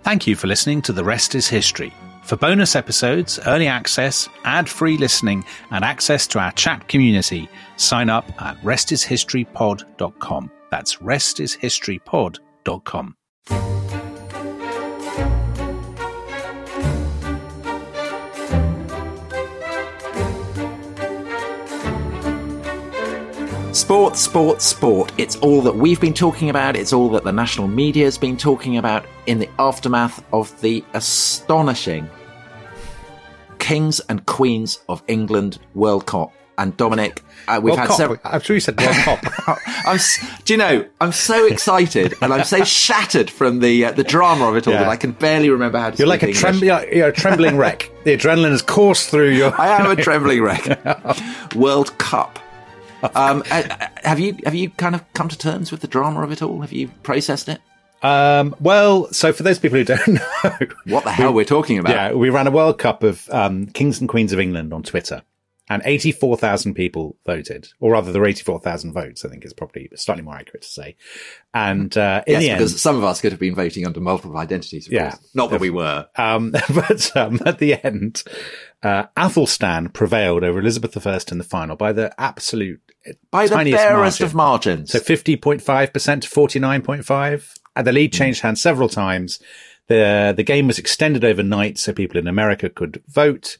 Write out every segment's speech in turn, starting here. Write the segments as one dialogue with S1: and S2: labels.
S1: Thank you for listening to The Rest is History. For bonus episodes, early access, ad-free listening, and access to our chat community, sign up at restishistorypod.com. That's restishistorypod.com.
S2: Sport, sport, sport. It's all that we've been talking about. It's all that the national media has been talking about in the aftermath of the astonishing Kings and Queens of England World Cup. And Dominic, we've had several.
S1: I'm sure you said World Cup.
S2: Do you know? I'm so excited and I'm so shattered from the drama of it all that I can barely remember how to.
S1: You're like a trembling wreck. The adrenaline has coursed through your.
S2: I am a trembling wreck. World Cup. Have you kind of come to terms with the drama of it all? Have you processed it?
S1: Well, so for those people who don't know
S2: what the hell we're talking about.
S1: Yeah, we ran a World Cup of Kings and Queens of England on Twitter, and 84,000 people voted, or rather there were 84,000 votes, I think is probably slightly more accurate to say. And in the end,
S2: because some of us could have been voting under multiple identities, of course. Not that we were.
S1: But at the end, Athelstan prevailed over Elizabeth I in the final by the barest
S2: of margins.
S1: So 50.5% to 49.5%. And the lead changed hands several times. The game was extended overnight so people in America could vote.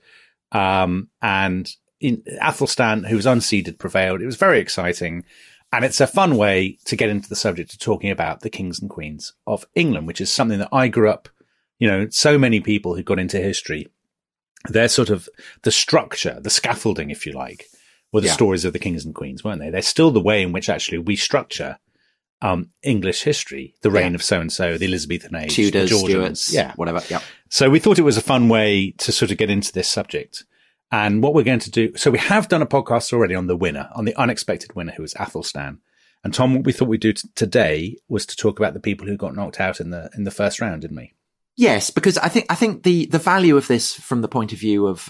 S1: And Athelstan, who was unseeded, prevailed. It was very exciting. And it's a fun way to get into the subject of talking about the kings and queens of England, which is something that I grew up, so many people who got into history, they're sort of the structure, the scaffolding, if you like, were the stories of the kings and queens, weren't they? They're still the way in which actually we structure English history, the reign of so-and-so, the Elizabethan age,
S2: Tudors,
S1: the Georgians,
S2: Stuarts, whatever. Yeah.
S1: So we thought it was a fun way to sort of get into this subject. And what we're going to do, so we have done a podcast already on the winner, on the unexpected winner, who was Athelstan. And Tom, what we thought we'd do today was to talk about the people who got knocked out in the first round, didn't we?
S2: Yes, because I think the value of this from the point of view of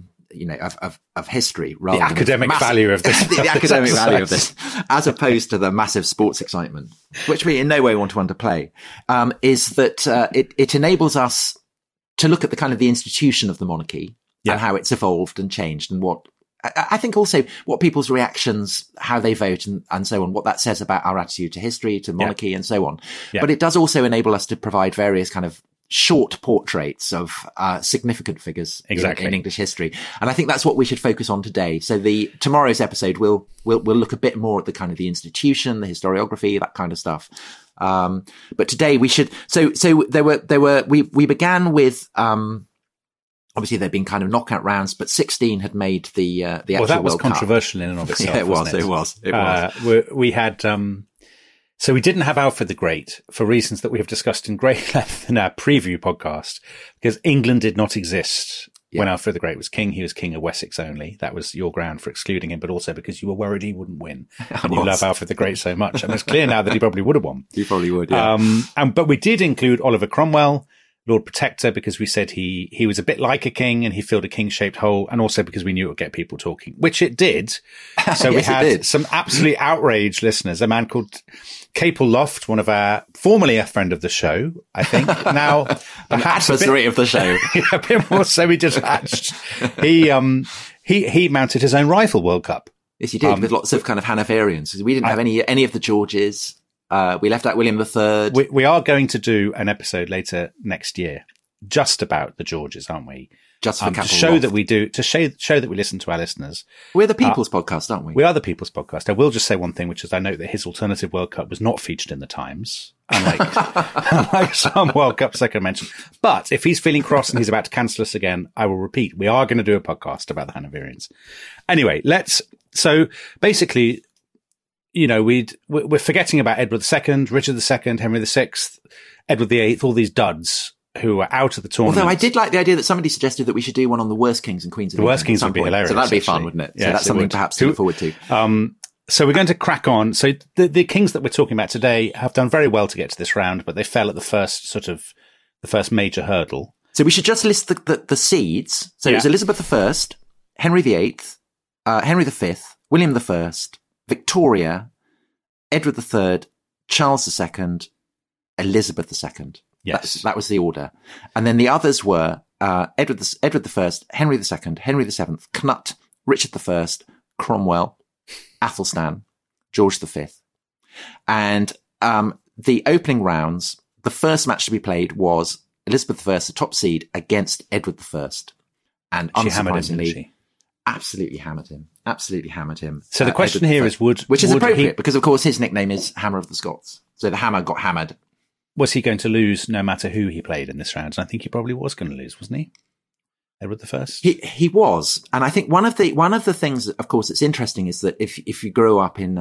S2: of history, rather
S1: the academic value of this,
S2: the academic value of this, as opposed to the massive sports excitement, which we in no way want to underplay, is that it enables us to look at the kind of the institution of the monarchy and how it's evolved and changed, and what I think also what people's reactions, how they vote, and so on, what that says about our attitude to history, to monarchy, and so on. Yeah. But it does also enable us to provide various kind of short portraits of significant figures in English history, and I think that's what we should focus on today. So tomorrow's episode will look a bit more at the kind of the institution, the historiography, that kind of stuff. But today we should. So we began with. Obviously, there'd been kind of knockout rounds, but 16 had made the actual World Cup.
S1: Well, that was controversial in and of itself.
S2: Yeah, it was. It was.
S1: We had. So we didn't have Alfred the Great for reasons that we have discussed in great length in our preview podcast, because England did not exist when Alfred the Great was king. He was king of Wessex only. That was your ground for excluding him, but also because you were worried he wouldn't win. And you love Alfred the Great so much. And it's clear now that he probably would have won.
S2: He probably would, yeah.
S1: But we did include Oliver Cromwell, Lord Protector, because we said he was a bit like a king and he filled a king-shaped hole, and also because we knew it would get people talking, which it did. So we had some absolutely outraged listeners, a man called Capel Loft, formerly a friend of the show, I think. Now,
S2: an adversary of the show.
S1: A bit more semi-detached. He mounted his own rifle World Cup.
S2: Yes, he did, with lots of kind of Hanoverians. We didn't have any of the Georges. We left out William III.
S1: We are going to do an episode later next year just about the Georges, aren't we?
S2: Just for
S1: to show that we do, to show that we listen to our listeners.
S2: We're the People's Podcast, aren't we?
S1: We are the People's Podcast. I will just say one thing, which is I note that his alternative World Cup was not featured in the Times, unlike some World Cups I can mention. But if he's feeling cross and he's about to cancel us again, I will repeat, we are going to do a podcast about the Hanoverians. Anyway, so basically, we're forgetting about Edward II, Richard II, Henry VI, Edward VIII, all these duds who are out of the tournament.
S2: Although I did like the idea that somebody suggested that we should do one on the worst kings and queens of England.
S1: The worst kings would be hilarious.
S2: So that'd be fun, wouldn't it?
S1: Yes,
S2: so that's something perhaps to look forward to.
S1: So we're going to crack on. So the kings that we're talking about today have done very well to get to this round, but they fell at the first major hurdle.
S2: So we should just list the seeds. So it was Elizabeth I, Henry VIII, Henry V, William I, Victoria, Edward III, Charles II, Elizabeth II.
S1: Yes.
S2: That was the order. And then the others were Edward I, Henry II, Henry VII, Knut, Richard I, Cromwell, Athelstan, George V. And the opening rounds, the first match to be played was Elizabeth I, the top seed, against Edward I. And
S1: she hammered him, didn't she?
S2: Absolutely hammered him. Absolutely hammered him.
S1: So the question here is,
S2: which is appropriate because, of course, his nickname is Hammer of the Scots. So the hammer got hammered.
S1: Was he going to lose no matter who he played in this round? And I think he probably was going to lose, wasn't he? Edward I?
S2: He was. And I think one of the things, of course, that's interesting is that if you grow up in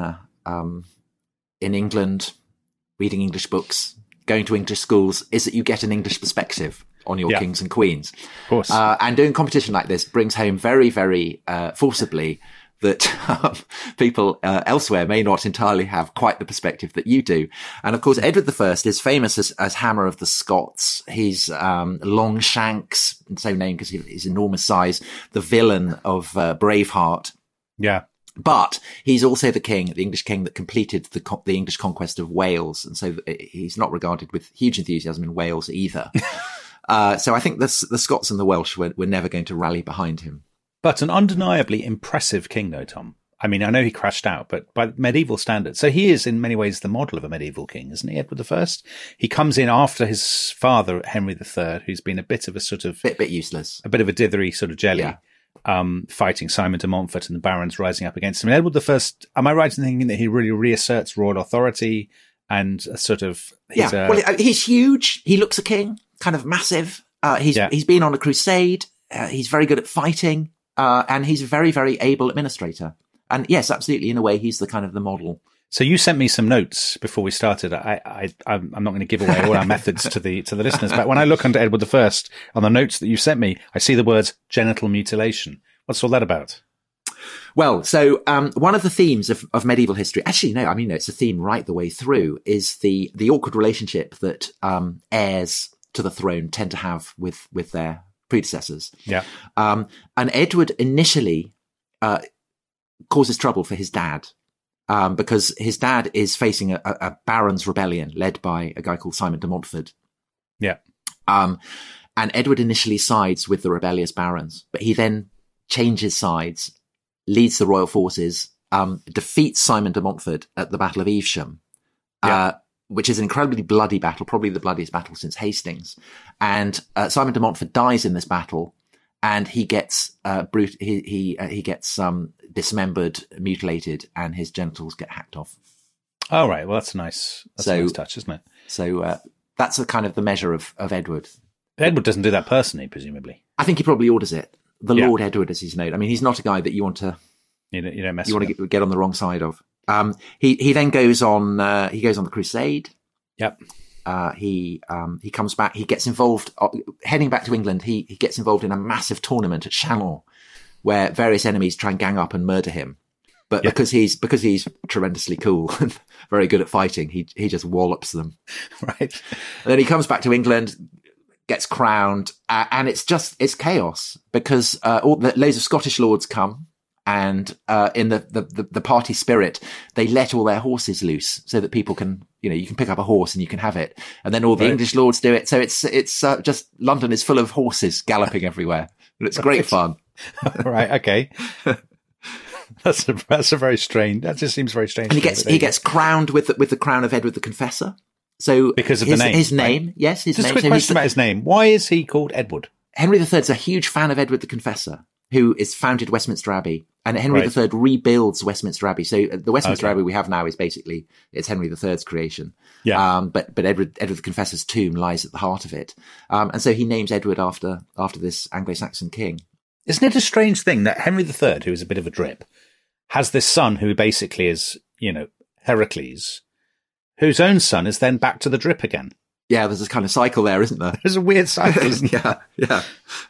S2: England, reading English books, going to English schools, is that you get an English perspective on your kings and queens.
S1: Of course.
S2: And doing competition like this brings home very, very forcibly that people elsewhere may not entirely have quite the perspective that you do. And of course, Edward I is famous as Hammer of the Scots. He's Long Shanks, so named because of his enormous size, the villain of Braveheart.
S1: Yeah.
S2: But he's also the English king that completed the English conquest of Wales. And so he's not regarded with huge enthusiasm in Wales either. So I think the Scots and the Welsh were never going to rally behind him.
S1: But an undeniably impressive king, though, Tom. I mean, I know he crashed out, but by medieval standards. So he is in many ways the model of a medieval king, isn't he, Edward I? He comes in after his father, Henry III, who's been a bit of a sort of...
S2: Bit useless.
S1: A bit of a dithery sort of jelly.
S2: Yeah.
S1: Fighting Simon de Montfort and the barons rising up against him. And Edward I, am I right in thinking that he really reasserts royal authority and sort of...
S2: he's huge. He looks a king, kind of massive. He's been on a crusade. He's very good at fighting. And he's a very, very able administrator. And yes, absolutely, in a way, he's the kind of the model.
S1: So you sent me some notes before we started. I'm not going to give away all our methods to the listeners, but when I look under Edward I on the notes that you sent me, I see the words genital mutilation. What's all that about?
S2: Well, so one of the themes of medieval history, actually, no, I mean, no, it's a theme right the way through, is the awkward relationship that heirs to the throne tend to have with their predecessors.
S1: Yeah.
S2: And Edward initially causes trouble for his dad because his dad is facing a barons' rebellion led by a guy called Simon de Montfort.
S1: Yeah.
S2: And Edward initially sides with the rebellious barons, but he then changes sides, leads the royal forces, defeats Simon de Montfort at the Battle of Evesham, which is an incredibly bloody battle, probably the bloodiest battle since Hastings. And Simon de Montfort dies in this battle, and he gets dismembered, mutilated, and his genitals get hacked off.
S1: Oh, right. Well, that's a nice touch, isn't it?
S2: So that's a kind of the measure of Edward.
S1: Edward doesn't do that personally, presumably.
S2: I think he probably orders it. The Lord Edward, as he's known. I mean, he's not a guy that you want to get on the wrong side of. He then goes on. He goes on the crusade.
S1: Yep.
S2: He comes back. He gets involved. Heading back to England, he gets involved in a massive tournament at Chalon, where various enemies try and gang up and murder him. But because he's tremendously cool and very good at fighting, he just wallops them.
S1: Right.
S2: And then he comes back to England, gets crowned, and it's chaos because loads of Scottish lords come. And in the party spirit, they let all their horses loose so that people can, you can pick up a horse and you can have it. And then all the English lords do it. So it's just London is full of horses galloping everywhere. And it's great fun.
S1: Right. Okay. That's a very strange. That just seems very strange.
S2: And he gets crowned with the crown of Edward the Confessor. So
S1: because of his name,
S2: right? Yes, his
S1: just
S2: name.
S1: Just a quick question about his name. Why is he called Edward?
S2: Henry III is a huge fan of Edward the Confessor, who is founded Westminster Abbey. And Henry III rebuilds Westminster Abbey. So the Westminster Abbey we have now is basically, it's Henry III's creation.
S1: Yeah.
S2: But Edward the Confessor's tomb lies at the heart of it. And so he names Edward after this Anglo-Saxon king.
S1: Isn't it a strange thing that Henry III, who is a bit of a drip, has this son who basically is, Heracles, whose own son is then back to the drip again?
S2: Yeah, there's this kind of cycle there, isn't there?
S1: There's a weird cycle, isn't there?
S2: Yeah.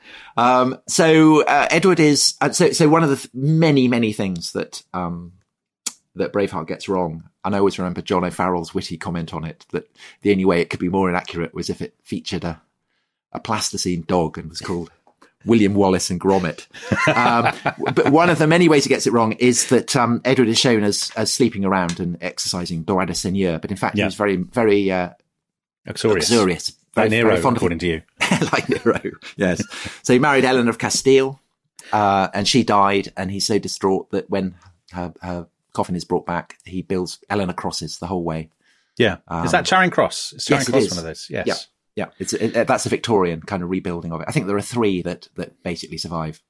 S2: So Edward is so one of the many things that Braveheart gets wrong. And I always remember John O'Farrell's witty comment on it that the only way it could be more inaccurate was if it featured a plasticine dog and was called William Wallace and Gromit. But one of the many ways he gets it wrong is that Edward is shown as sleeping around and exercising droit de seigneur, but in fact he was very very uxorious,
S1: Like Nero,
S2: very fond
S1: according to you.
S2: Like Nero, yes. So he married Eleanor of Castile, and she died, and he's so distraught that when her coffin is brought back, he builds Eleanor crosses the whole way.
S1: Yeah. Is that Charing Cross? Is Charing Cross one of those? Yes.
S2: Yeah. That's a Victorian kind of rebuilding of it. I think there are 3 that basically survive.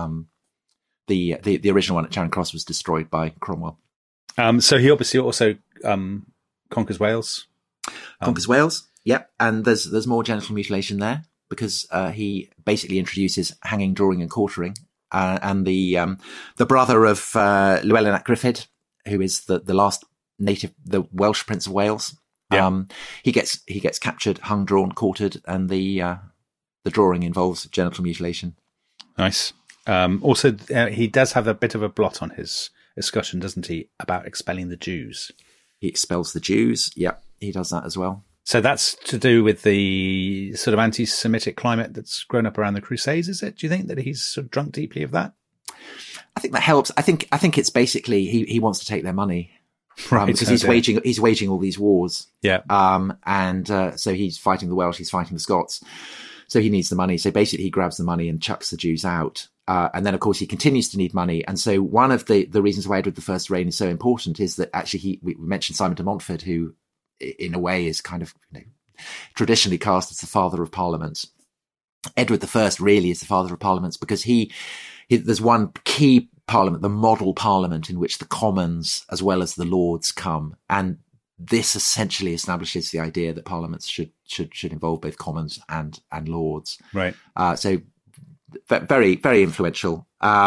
S2: The original one at Charing Cross was destroyed by Cromwell.
S1: So he obviously also conquers Wales.
S2: Conquers Wales, yeah. And there's more genital mutilation there because he basically introduces hanging, drawing, and quartering. And the brother of Llewellyn ap Gruffydd, who is the last the Welsh Prince of Wales, he gets captured, hung, drawn, quartered, and the drawing involves genital mutilation.
S1: Nice. Also, he does have a bit of a blot on his discussion, doesn't he, about expelling the Jews?
S2: He expels the Jews. Yeah, he does that as well.
S1: So that's to do with the sort of anti-Semitic climate that's grown up around the Crusades, is it? Do you think that he's sort of drunk deeply of that?
S2: I think that helps. I think it's basically he wants to take their money,
S1: right?
S2: Because he's waging all these wars.
S1: Yeah.
S2: So he's fighting the Welsh, he's fighting the Scots. So he needs the money. So basically, he grabs the money and chucks the Jews out. And then, of course, he continues to need money. And so one of the reasons why Edward I's reign is so important is that actually we mentioned Simon de Montfort, who in a way is kind of traditionally cast as the father of parliaments. Edward I really is the father of parliaments because there's one key parliament, the model parliament, in which the commons as well as the lords come. And this essentially establishes the idea that parliaments should involve both commons and lords.
S1: Right.
S2: So very, very influential.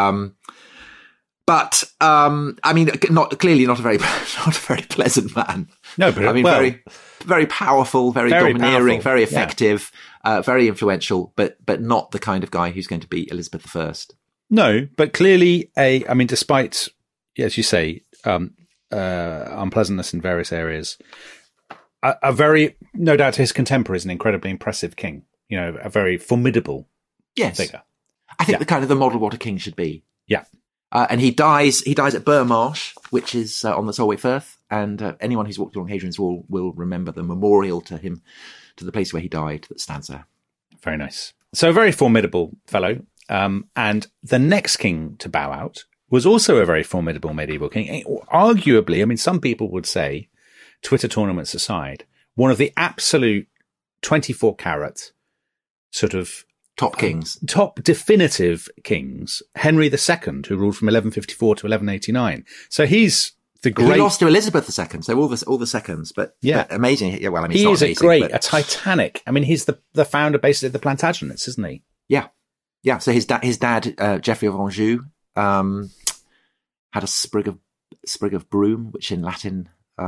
S2: But I mean, not a very pleasant man.
S1: No, but
S2: I mean, very, very powerful, very domineering, very effective, very influential, but not the kind of guy who's going to be Elizabeth I.
S1: No, but clearly despite, as you say, unpleasantness in various areas, a very, no doubt to his contemporaries, an incredibly impressive king. A very formidable figure.
S2: I think the model what a king should be.
S1: Yeah.
S2: And he dies at Burr Marsh, which is on the Solway Firth. And anyone who's walked along Hadrian's Wall will remember the memorial to him, to the place where he died, that stands there.
S1: Very nice. So a very formidable fellow. And the next king to bow out was also a very formidable medieval king. Arguably, I mean, some people would say, Twitter tournaments aside, one of the absolute 24 carat sort of
S2: top kings,
S1: top definitive kings, Henry II, who ruled from 1154 to 1189. So he's the great.
S2: He lost to Elizabeth II, so all the seconds, but amazing. Yeah, well, I mean,
S1: he is a Titanic. I mean, he's the founder basically of the Plantagenets, isn't he?
S2: Yeah, yeah. So his dad, Geoffrey of Anjou, had a sprig of broom, which in Latin,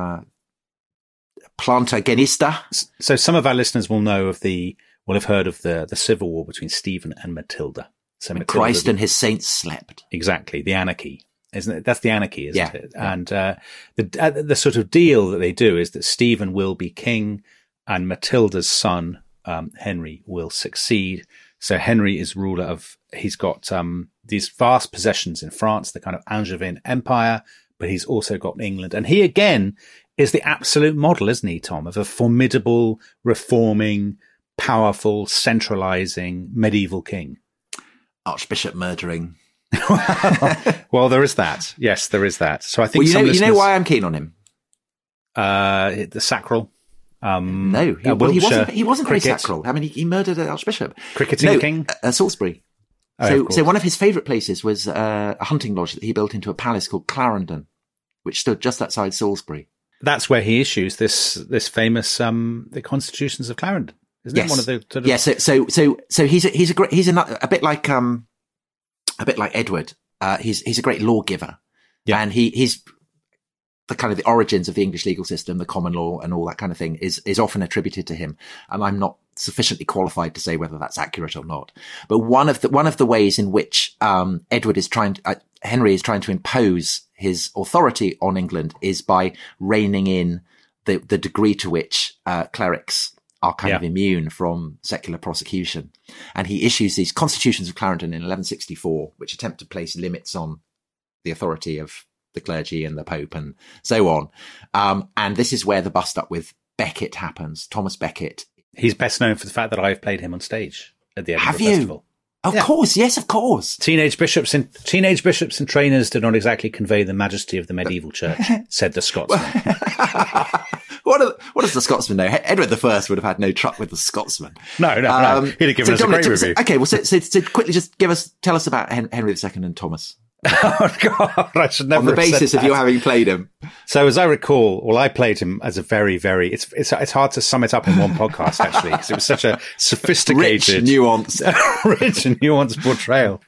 S2: planta genista.
S1: So some of our listeners will have heard of the civil war between Stephen and Matilda. So
S2: Matilda, Christ and his saints slept.
S1: Exactly. The anarchy, isn't it? That's the anarchy, isn't it?
S2: Yeah.
S1: And the sort of deal that they do is that Stephen will be king and Matilda's son, Henry, will succeed. So Henry is ruler he's got these vast possessions in France, the kind of Angevin Empire, but he's also got England. And he, again, is the absolute model, isn't he, Tom, of a formidable, reforming, powerful, centralizing medieval king.
S2: Archbishop murdering.
S1: Well, there is that. Yes, there is that. So I think
S2: you know why I'm keen on him.
S1: The sacral.
S2: No, he wasn't very sacral. I mean, he murdered an archbishop.
S1: Cricketing king?
S2: Salisbury. So one of his favourite places was a hunting lodge that he built into a palace called Clarendon, which stood just outside Salisbury.
S1: That's where he issues this famous the Constitutions of Clarendon, isn't it? One of the sort of...
S2: Yeah. So he's a bit like Edward. He's a great lawgiver, and he's the kind of the origins of the English legal system, the common law, and all that kind of thing is often attributed to him. And I'm not sufficiently qualified to say whether that's accurate or not. But one of the ways in which Henry is trying to impose his authority on England is by reining in the degree to which clerics are kind of immune from secular prosecution. And he issues these Constitutions of Clarendon in 1164, which attempt to place limits on the authority of the clergy and the Pope and so on. And this is where the bust up with Becket happens. Thomas Becket
S1: He's best known for the fact that I've played him on stage at the Edinburgh
S2: Have you?
S1: Festival.
S2: Of course, yes, of course.
S1: Teenage bishops and trainers did not exactly convey the majesty of the medieval church, said the Scotsman.
S2: What does the Scotsman know? Edward I would have had no truck with the Scotsman.
S1: No. He'd have given us a great review.
S2: Okay, well, so quickly, just tell us about Henry II and Thomas.
S1: Oh God, I should never.
S2: On the basis of you having played him.
S1: So as I recall, I played him as a very, very. It's hard to sum it up in one podcast actually, because it was such a sophisticated,
S2: rich,
S1: nuanced portrayal.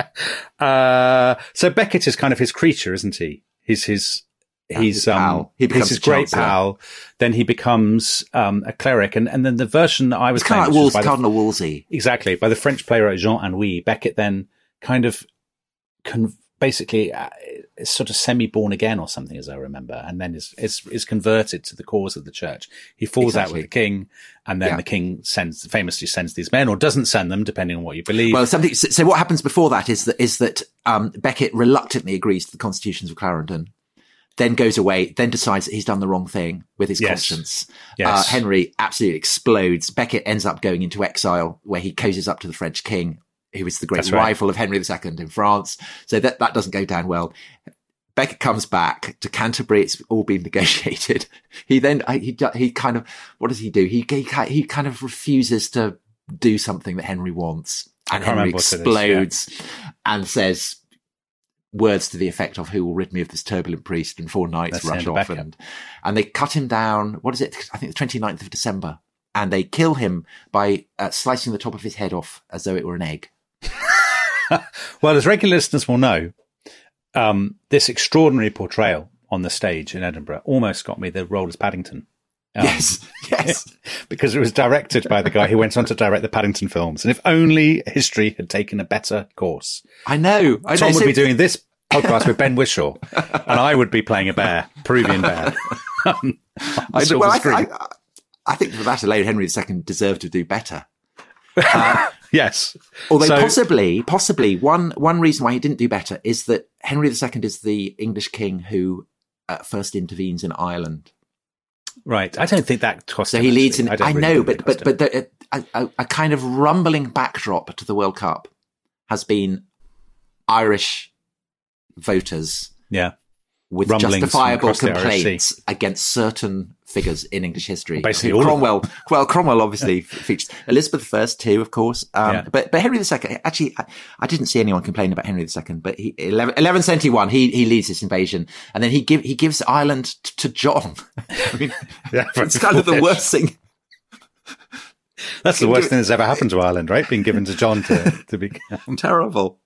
S1: Yeah. So Becket is kind of his creature, isn't he? He's his
S2: pal. He becomes
S1: his great pal. Then he becomes a cleric, and then the version that I was
S2: kind of like Cardinal Wolsey,
S1: exactly, by the French playwright Jean Anouilh. Becket then kind of basically is sort of semi-born again or something, as I remember, and then is converted to the cause of the church. He falls out with the king, and then the king famously sends these men, or doesn't send them, depending on what you believe.
S2: Well, so what happens before that is that Becket reluctantly agrees to the constitutions of Clarendon, then goes away, then decides that he's done the wrong thing with his conscience.
S1: Yes.
S2: Henry absolutely explodes. Becket ends up going into exile, where he cozies up to the French king, who is the great rival of Henry II in France. So that doesn't go down well. Becket comes back to Canterbury. It's all been negotiated. He then, he kind of, what does he do? He kind of refuses to do something that Henry wants. And Henry explodes and says words to the effect of, "Who will rid me of this turbulent priest?" And 4 knights rush off and they cut him down. What is it? I think the 29th of December. And they kill him by slicing the top of his head off as though it were an egg.
S1: Well, as regular listeners will know, this extraordinary portrayal on the stage in Edinburgh almost got me the role as Paddington.
S2: Yes.
S1: Because it was directed by the guy who went on to direct the Paddington films. And if only history had taken a better course.
S2: I know.
S1: Tom would be doing this podcast with Ben Whishaw, and I would be playing a bear, Peruvian bear.
S2: I think for that alone, Henry II deserved to do better.
S1: Yes.
S2: Although possibly one reason why he didn't do better is that Henry II is the English king who first intervenes in Ireland.
S1: Right. I don't think that cost
S2: him. So he leads in, I know, but a kind of rumbling backdrop to the World Cup has been Irish voters.
S1: Yeah.
S2: With justifiable complaints against certain figures in English history.
S1: Basically,
S2: Cromwell. Well, Cromwell obviously features. Elizabeth I too, of course. But Henry II. Actually, I didn't see anyone complain about Henry II. But 1171, he leads this invasion, and then he gives Ireland to John. I mean, it's kind of the worst thing.
S1: That's the worst thing that's ever happened to Ireland, right? Being given to John to be
S2: terrible.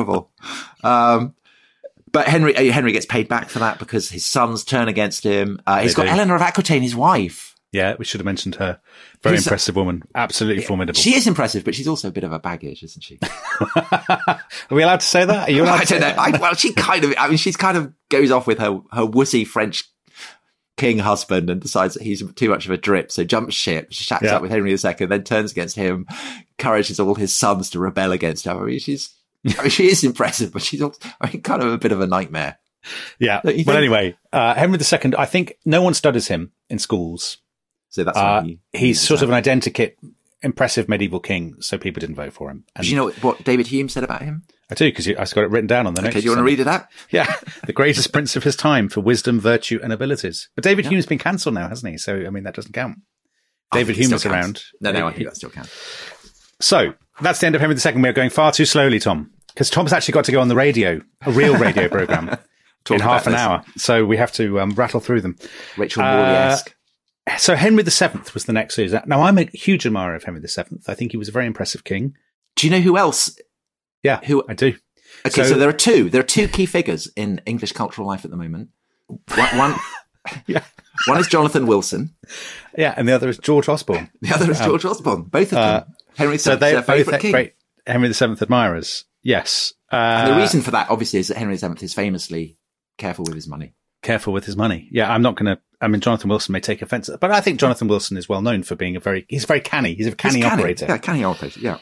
S2: But Henry gets paid back for that because his sons turn against him. He's got Eleanor of Aquitaine, his wife.
S1: Yeah, we should have mentioned her. Very impressive woman. Absolutely formidable.
S2: She is impressive, but she's also a bit of a baggage, isn't she?
S1: Are we allowed to say that? Are you allowed to say that?
S2: I don't know. She kind of goes off with her wussy French king husband and decides that he's too much of a drip, so jumps ship, shacks up with Henry II, then turns against him, encourages all his sons to rebel against her. I mean, she is impressive, but she's also, kind of a bit of a nightmare.
S1: Yeah. Well, anyway, Henry II, I think no one studies him in schools.
S2: So that's
S1: he's sort of an identikit, impressive medieval king, so people didn't vote for him.
S2: And do you know what David Hume said about him?
S1: I do, because I've got it written down on the notes.
S2: Okay, do you want to read it out?
S1: Yeah. The greatest prince of his time for wisdom, virtue, and abilities. But David Hume's been cancelled now, hasn't he? So, I mean, that doesn't count. David Hume was around.
S2: No, I think that still counts.
S1: So, that's the end of Henry II. We're going far too slowly, Tom, because Tom's actually got to go on the radio, a real radio programme, in half an hour. So we have to rattle through them.
S2: Rachel Morley-esque.
S1: So Henry VII was the next series. Now, I'm a huge admirer of Henry VII. I think he was a very impressive king.
S2: Do you know who else?
S1: Yeah, I do.
S2: Okay, so there are two key figures in English cultural life at the moment. One is Jonathan Wilson.
S1: Yeah, and the other is George Osborne.
S2: George Osborne. Both of them. Henry VII, their favourite king.
S1: Great Henry VII admirers. Yes.
S2: And the reason for that, obviously, is that Henry VII is famously careful with his money.
S1: Yeah, I'm not going to. I mean, Jonathan Wilson may take offence, but I think Jonathan Wilson is well known for being he's very canny. He's a canny operator.
S2: Yeah, canny operator. Yeah.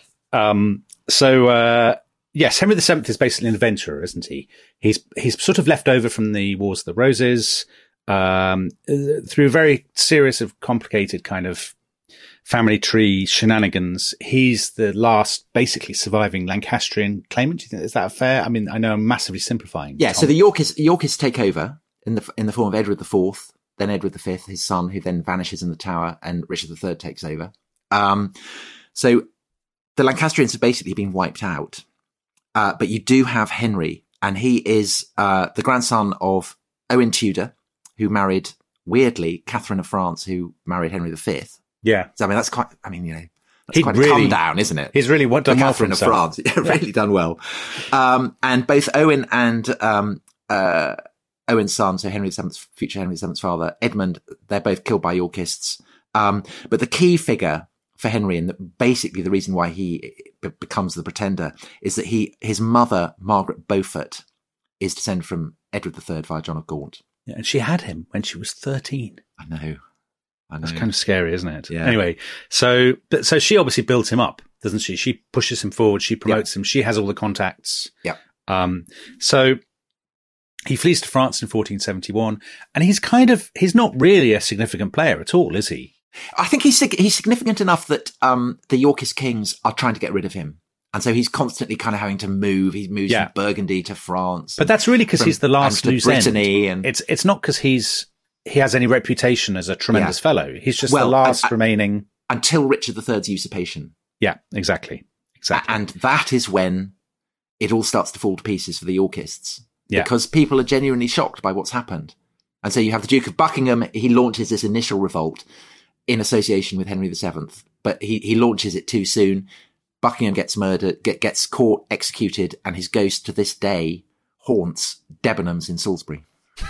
S1: Yes, Henry VII is basically an adventurer, isn't he? He's sort of left over from the Wars of the Roses, through a very series of complicated kind of family tree shenanigans, he's the last basically surviving Lancastrian claimant. Do you think, is that fair? I mean, I know I'm massively simplifying.
S2: Yeah.
S1: Tom.
S2: So the Yorkists take over in the form of Edward IV, then Edward V, his son, who then vanishes in the Tower, and Richard III takes over. So the Lancastrians have basically been wiped out. But you do have Henry, and he is the grandson of Owen Tudor, who married, weirdly, Catherine of France, who married Henry V.
S1: Yeah.
S2: So, I mean, that's quite, that's quite a come down, isn't it?
S1: He's really done well for
S2: Catherine of
S1: himself.
S2: France. Yeah, really done well. And both Owen and Owen's son, so Henry VII's, future Henry VII's father, Edmund, they're both killed by Yorkists. But the key figure for Henry, and basically the reason why he becomes the Pretender, is that his mother, Margaret Beaufort, is descended from Edward III via John of Gaunt.
S1: Yeah, and she had him when she was 13.
S2: I know.
S1: That's kind of scary, isn't it?
S2: Yeah.
S1: Anyway, so she obviously built him up, doesn't she? She pushes him forward. She promotes him. She has all the contacts.
S2: Yeah.
S1: So he flees to France in 1471, and he's not really a significant player at all, is he?
S2: I think he's significant enough that the Yorkist kings are trying to get rid of him. And so he's constantly kind of having to move. He moves from Burgundy to France.
S1: But that's really because he's the last loose end.
S2: And
S1: it's not because he has any reputation as a tremendous fellow. He's just the last remaining.
S2: Until Richard III's usurpation.
S1: Yeah, exactly.
S2: And that is when it all starts to fall to pieces for the Yorkists.
S1: Yeah.
S2: Because people are genuinely shocked by what's happened. And so you have the Duke of Buckingham. He launches this initial revolt in association with Henry VII. But he launches it too soon. Buckingham gets murdered, gets caught, executed, and his ghost to this day haunts Debenhams in Salisbury.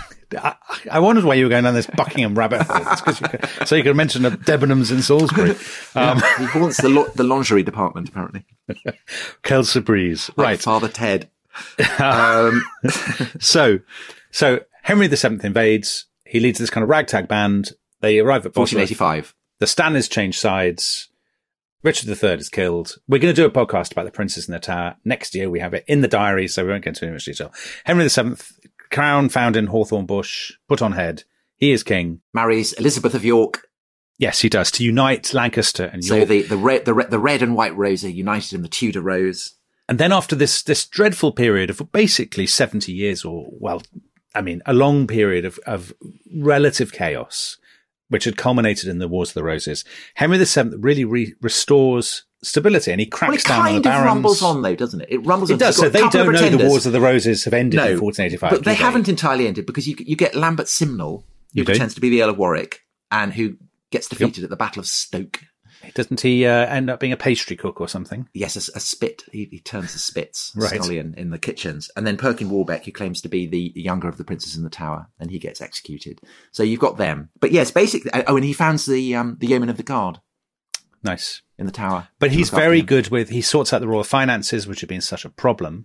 S1: I wondered why you were going down this Buckingham rabbit hole. So you could mention a Debenhams in Salisbury.
S2: He haunts the lingerie department, apparently.
S1: Kelsa Breeze.
S2: Like
S1: Right.
S2: Father Ted.
S1: So Henry VII invades. He leads this kind of ragtag band. They arrive at Bosworth.
S2: 1485.
S1: The Stanleys change sides. Richard III is killed. We're going to do a podcast about the Princes in the Tower. Next year, we have it in the diary, so we won't get into too much detail. Henry VII, crown found in Hawthorne Bush, put on head. He is king.
S2: Marries Elizabeth of York.
S1: Yes, he does, to unite Lancaster and York.
S2: So the red and white rose are united in the Tudor rose.
S1: And then after this dreadful period of basically 70 years, a long period of relative chaos, which had culminated in the Wars of the Roses, Henry VII really restores stability, and he cracks down on the barons.
S2: It kind of rumbles on, though, doesn't it? It rumbles on.
S1: It does. So they don't know the Wars of the Roses have ended in 1485.
S2: But they haven't entirely ended, because you get Lambert Simnel, who pretends to be the Earl of Warwick, and who gets defeated at the Battle of Stoke.
S1: Doesn't he end up being a pastry cook or something?
S2: Yes, a spit. He turns to spits,
S1: right.
S2: scullion in the kitchens. And then Perkin Warbeck, who claims to be the younger of the princes in the Tower, and he gets executed. So you've got them. But yes, basically, and he founds the Yeomen of the Guard.
S1: Nice.
S2: In the Tower.
S1: But he's very good he sorts out the royal finances, which have been such a problem.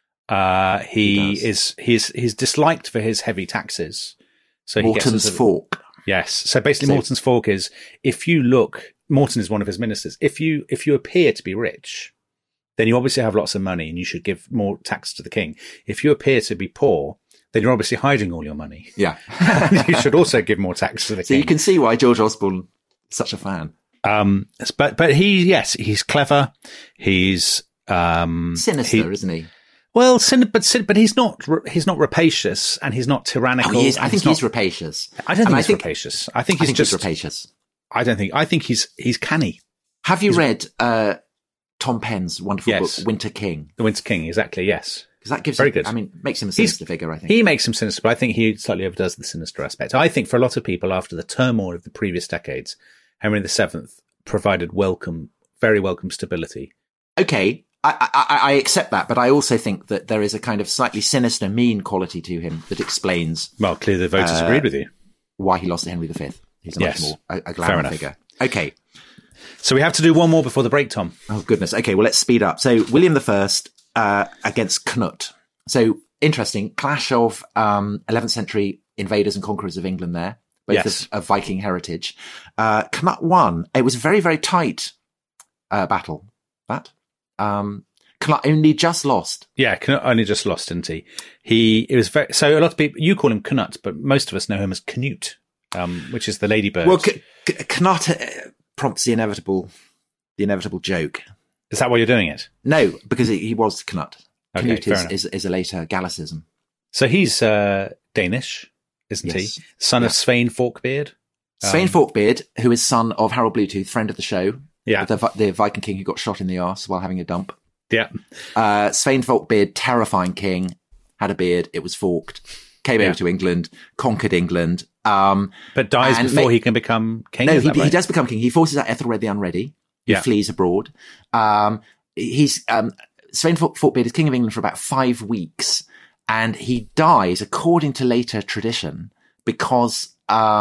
S1: He's disliked for his heavy taxes. So
S2: Morton's Fork.
S1: Yes. So basically Morton's Fork is, Morton is one of his ministers. If you appear to be rich, then you obviously have lots of money and you should give more tax to the king. If you appear to be poor, then you're obviously hiding all your money.
S2: Yeah.
S1: You should also give more tax to the king.
S2: So you can see why George Osborne is such a fan.
S1: But he's clever. He's
S2: sinister, isn't he?
S1: Well, but he's not rapacious, and he's not tyrannical.
S2: Oh, he is. I think he's rapacious.
S1: I don't think he's rapacious. I think he's just
S2: rapacious.
S1: I think he's canny.
S2: Have you read Tom Penn's wonderful book, Winter King?
S1: The Winter King, exactly, yes.
S2: Because that gives
S1: very good.
S2: Makes him a sinister figure, I think.
S1: He makes him sinister, but I think he slightly overdoes the sinister aspect. I think for a lot of people, after the turmoil of the previous decades, Henry VII provided very welcome stability.
S2: Okay, I accept that, but I also think that there is a kind of slightly sinister, mean quality to him that explains...
S1: Well, clearly the voters agreed with you.
S2: Why he lost to Henry V. He's a much more a glamour figure. Okay.
S1: So we have to do one more before the break, Tom.
S2: Oh, goodness. Okay, well, let's speed up. So William I against Cnut. So interesting. Clash of 11th century invaders and conquerors of England there. Both of Viking heritage. Cnut won. It was a very, very tight battle. Cnut only just lost.
S1: Yeah, Cnut only just lost, didn't he? So a lot of people, you call him Cnut, but most of us know him as Canute, which is the ladybird.
S2: Well, Cnut prompts the inevitable joke.
S1: Is that why you're doing it?
S2: No, because he was Canute.
S1: Okay,
S2: Canute is a later Gallicism.
S1: So he's Danish, isn't
S2: Yes.
S1: he? Son of Svein Forkbeard.
S2: Svein Forkbeard, who is son of Harold Bluetooth, friend of the show.
S1: Yeah.
S2: The Viking king who got shot in the arse while having a dump.
S1: Yeah.
S2: Svein Forkbeard, terrifying king, had a beard, it was forked, came over to England, conquered England.
S1: But dies before he can become king?
S2: No,
S1: is that
S2: he
S1: right?
S2: does become king. He forces out Ethelred the Unready. He flees abroad. He's Svein Forkbeard is king of England for about 5 weeks, and he dies, according to later tradition, because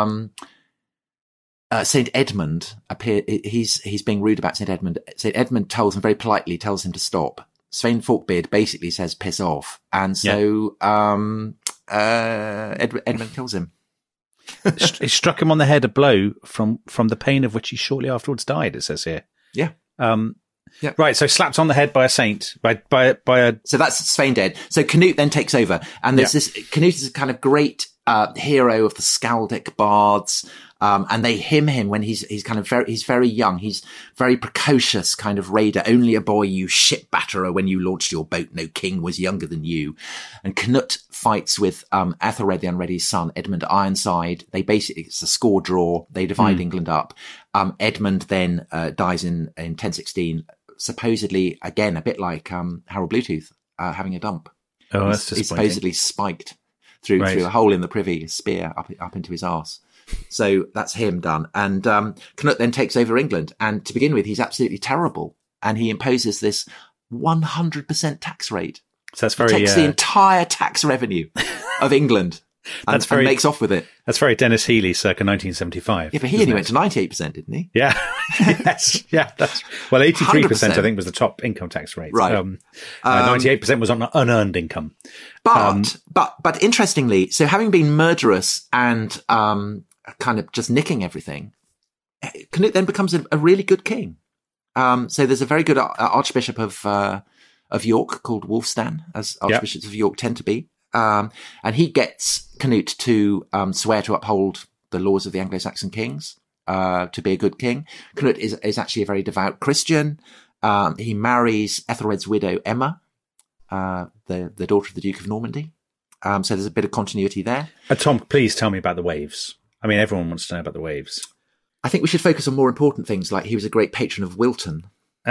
S2: Saint Edmund appeared. He's being rude about Saint Edmund. Saint Edmund tells him very politely, tells him to stop. Svein Forkbeard basically says piss off, and so Edmund kills him.
S1: He struck him on the head a blow from the pain of which he shortly afterwards died, it says here.
S2: Yeah. Yeah.
S1: Right, so slapped on the head by a saint, by a...
S2: So that's Svein dead. So Canute then takes over, and there's this, Canute is a kind of great hero of the Skaldic bards, and they hymn him when he's very young. He's very precocious kind of raider. Only a boy, you ship batterer, when you launched your boat, no king was younger than you. And Canute fights with Ethelred the Unready's son, Edmund Ironside. It's a score draw. They divide England up. Edmund then dies in 1016, supposedly, again, a bit like Harold Bluetooth, having a dump.
S1: Oh, that's
S2: He's
S1: disappointing.
S2: supposedly spiked through a hole in the privy, a spear up into his arse. So that's him done. And Canute then takes over England. And to begin with, he's absolutely terrible. And he imposes this 100% tax rate.
S1: So that's very...
S2: takes the entire tax revenue of England and makes off with it.
S1: That's very Dennis Healy circa 1975.
S2: Yeah, but he only went to 98%, didn't he?
S1: Yeah. Yes. Yeah. That's 83%,
S2: 100%.
S1: I think, was the top income tax rate.
S2: Right.
S1: 98% was on unearned income.
S2: But interestingly, so having been murderous and kind of just nicking everything, Canute then becomes a really good king. So there's a very good Archbishop of York called Wulfstan, as Archbishops of York tend to be. And he gets Canute to swear to uphold the laws of the Anglo-Saxon kings, to be a good king. Canute is actually a very devout Christian. He marries Ethelred's widow, Emma, the daughter of the Duke of Normandy. So there's a bit of continuity there.
S1: Tom, please tell me about the waves. I mean, everyone wants to know about the waves.
S2: I think we should focus on more important things, like he was a great patron of Wilton.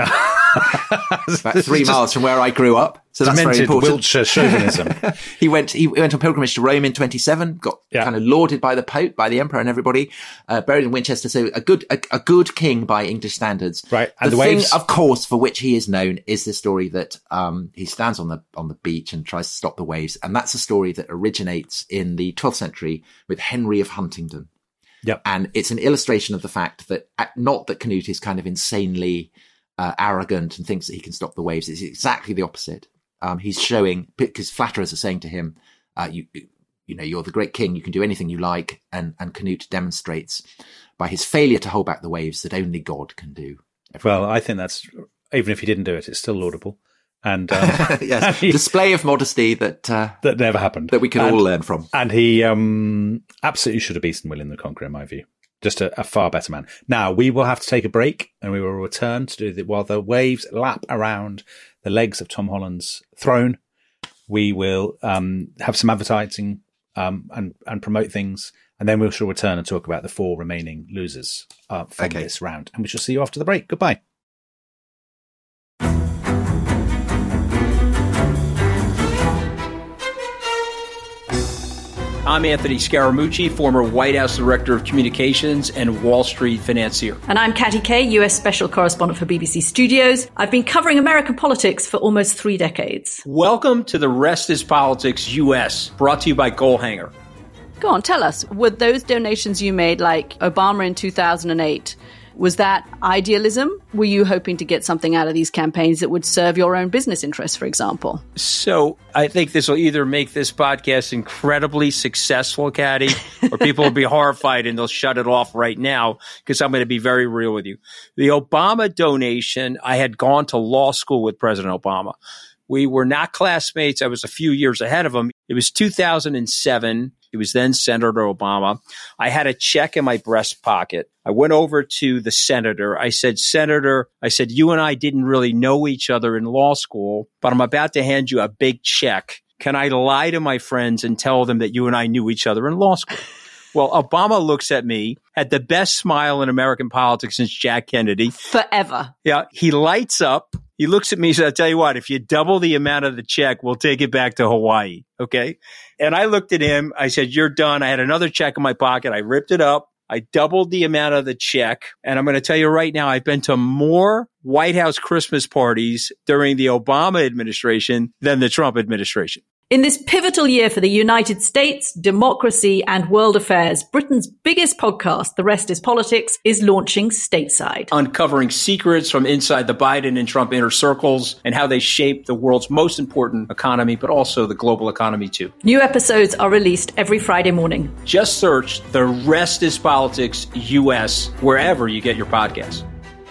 S2: About 3 miles from where I grew up. So that's very important.
S1: Wiltshire chauvinism.
S2: He went on pilgrimage to Rome in 27, got kind of lauded by the Pope, by the Emperor and everybody, buried in Winchester. So a good king by English standards.
S1: Right. And
S2: the
S1: the
S2: thing,
S1: waves,
S2: of course, for which he is known is the story that, he stands on the beach and tries to stop the waves. And that's a story that originates in the 12th century with Henry of Huntingdon.
S1: Yep.
S2: And it's an illustration of the fact that, not that Canute is kind of insanely arrogant and thinks that he can stop the waves. It's exactly the opposite. He's showing, because flatterers are saying to him, you know, you're the great king, you can do anything you like. And Canute demonstrates by his failure to hold back the waves that only God can do everything.
S1: Well, I think that's, even if he didn't do it, it's still laudable. And
S2: yes, display of modesty that
S1: never happened,
S2: that we can all learn from.
S1: And he absolutely should have beaten William the Conqueror, in my view. Just a far better man. Now, we will have to take a break, and we will return to do while the waves lap around the legs of Tom Holland's throne. We will have some advertising and promote things, and then we shall return and talk about the 4 remaining losers from this round. And we shall see you after the break. Goodbye.
S3: I'm Anthony Scaramucci, former White House Director of Communications and Wall Street financier.
S4: And I'm Katty Kay, US Special Correspondent for BBC Studios. I've been covering American politics for almost 3 decades.
S3: Welcome to The Rest is Politics US, brought to you by Goalhanger.
S4: Go on, tell us, were those donations you made, like Obama in 2008, was that idealism? Were you hoping to get something out of these campaigns that would serve your own business interests, for example?
S3: So I think this will either make this podcast incredibly successful, Katty, or people will be horrified and they'll shut it off right now because I'm going to be very real with you. The Obama donation, I had gone to law school with President Obama. We were not classmates. I was a few years ahead of him. It was 2007. It was then Senator Obama. I had a check in my breast pocket. I went over to the senator. I said, Senator, you and I didn't really know each other in law school, but I'm about to hand you a big check. Can I lie to my friends and tell them that you and I knew each other in law school? Well, Obama looks at me, had the best smile in American politics since Jack Kennedy.
S4: Forever.
S3: Yeah. He lights up. He looks at me and says, I'll tell you what, if you double the amount of the check, we'll take it back to Hawaii. Okay. And I looked at him. I said, you're done. I had another check in my pocket. I ripped it up. I doubled the amount of the check. And I'm going to tell you right now, I've been to more White House Christmas parties during the Obama administration than the Trump administration.
S4: In this pivotal year for the United States, democracy, and world affairs, Britain's biggest podcast, The Rest is Politics, is launching stateside.
S3: Uncovering secrets from inside the Biden and Trump inner circles and how they shape the world's most important economy, but also the global economy too.
S4: New episodes are released every Friday morning.
S3: Just search The Rest is Politics US wherever you get your podcasts.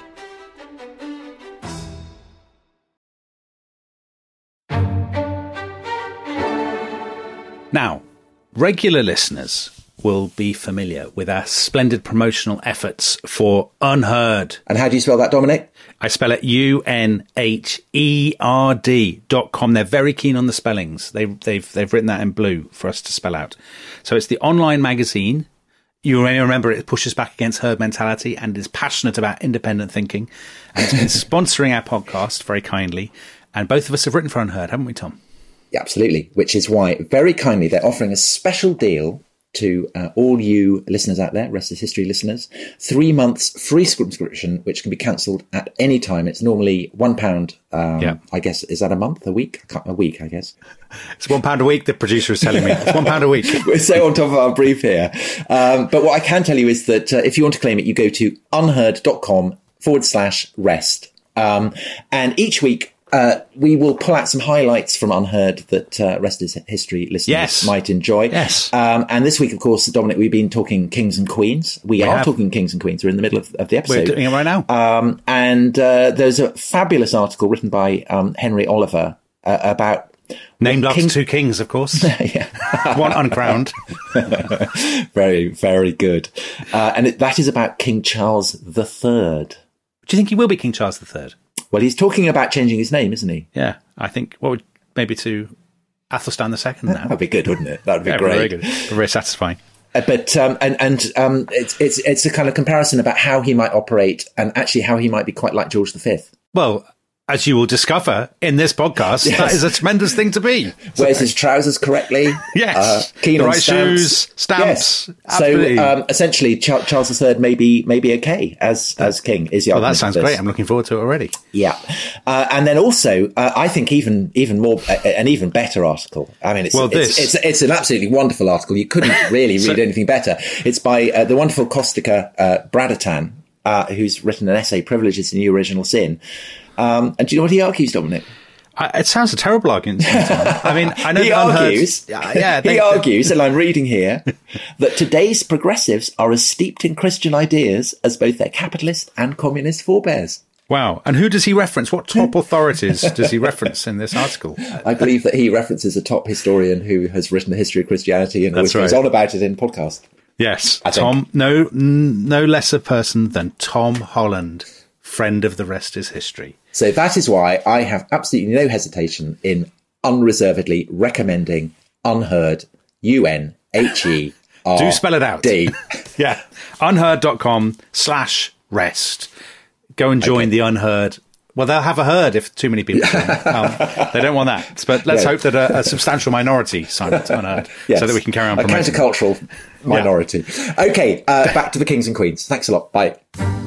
S1: Now, regular listeners will be familiar with our splendid promotional efforts for Unheard.
S2: And how do you spell that, Dominic?
S1: I spell it UNHERD.com. They're very keen on the spellings. They've written that in blue for us to spell out. So it's the online magazine. You may remember it pushes back against herd mentality and is passionate about independent thinking. And it's been sponsoring our podcast very kindly. And both of us have written for Unheard, haven't we, Tom?
S2: Yeah, absolutely. Which is why, very kindly, they're offering a special deal to all you listeners out there, Rest is History listeners. 3 months free subscription, which can be cancelled at any time. It's normally £1. I guess, is that a month, a week? A week, I guess.
S1: It's £1 a week, the producer is telling me. It's £1 a week.
S2: We're so on top of our brief here. But what I can tell you is that if you want to claim it, you go to unheard.com/rest. And each week, we will pull out some highlights from Unheard that Rest is History listeners might enjoy.
S1: Yes.
S2: And this week, of course, Dominic, we've been talking kings and queens. We are talking kings and queens. We're in the middle of the episode.
S1: We're doing it right now.
S2: And there's a fabulous article written by Henry Oliver about...
S1: Named after two kings, of course. One uncrowned.
S2: Very, very good. And that is about King Charles III.
S1: Do you think he will be King Charles III?
S2: Well, he's talking about changing his name, isn't he?
S1: Yeah, I think, maybe to Athelstan II now.
S2: That'd be good, wouldn't it? That'd be great.
S1: Very good. Very satisfying.
S2: But it's a kind of comparison about how he might operate and actually how he might be quite like George V.
S1: Well, as you will discover in this podcast, that is a tremendous thing to be.
S2: Wears his trousers correctly.
S1: Yes.
S2: Keen
S1: the
S2: on
S1: right
S2: stamps.
S1: Shoes, stamps.
S2: Yes.
S1: Absolutely.
S2: So essentially, Charles III may be okay as king. Is the
S1: that sounds great. I'm looking forward to it already.
S2: Yeah. And then also, I think even more an even better article. I mean, it's an absolutely wonderful article. You couldn't really read anything better. It's by the wonderful Kostika Bradatan, who's written an essay, Privileges and New Original Sin. And do you know what he argues, Dominic?
S1: It sounds a terrible argument. I mean, I know
S2: he argues, and I'm reading here, that today's progressives are as steeped in Christian ideas as both their capitalist and communist forebears.
S1: Wow. And who does he reference? What top authorities does he reference in this article?
S2: I believe that he references a top historian who has written the history of Christianity and goes on about it in podcast.
S1: Yes. Tom, no lesser person than Tom Holland, friend of The Rest is History.
S2: So that is why I have absolutely no hesitation in unreservedly recommending Unheard, UNHERD.
S1: Do spell it out. Yeah. Unheard.com/rest. Go and join the Unheard. Well, they'll have a herd if too many people join. They don't want that. But let's hope that a substantial minority sign up to Unheard so that we can carry on promoting.
S2: A countercultural minority. Yeah. Okay, back to the kings and queens. Thanks a lot. Bye.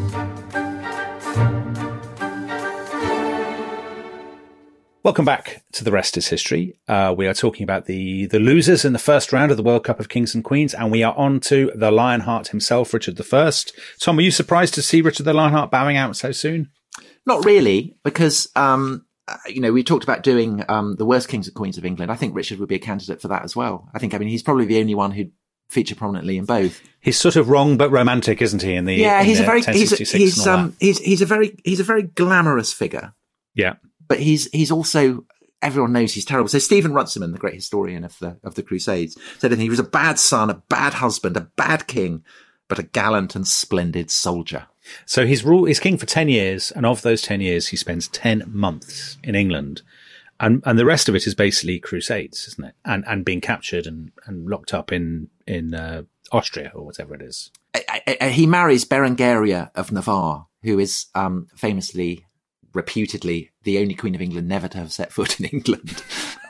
S1: Welcome back to The Rest is History. We are talking about the losers in the first round of the World Cup of Kings and Queens, and we are on to the Lionheart himself, Richard I. Tom, were you surprised to see Richard the Lionheart bowing out so soon?
S2: Not really, because, we talked about doing the worst Kings and Queens of England. I think Richard would be a candidate for that as well. He's probably the only one who'd feature prominently in both. He's
S1: sort of wrong but romantic, isn't he? He's a
S2: very glamorous figure.
S1: Yeah.
S2: But he's also everyone knows he's terrible. So Stephen Runciman, the great historian of the Crusades, said that he was a bad son, a bad husband, a bad king, but a gallant and splendid soldier.
S1: So he's king for 10 years, and of those 10 years, he spends 10 months in England. And the rest of it is basically crusades, isn't it? And being captured and locked up in Austria or whatever it is.
S2: He marries Berengaria of Navarre, who is famously, reputedly, the only Queen of England never to have set foot in England.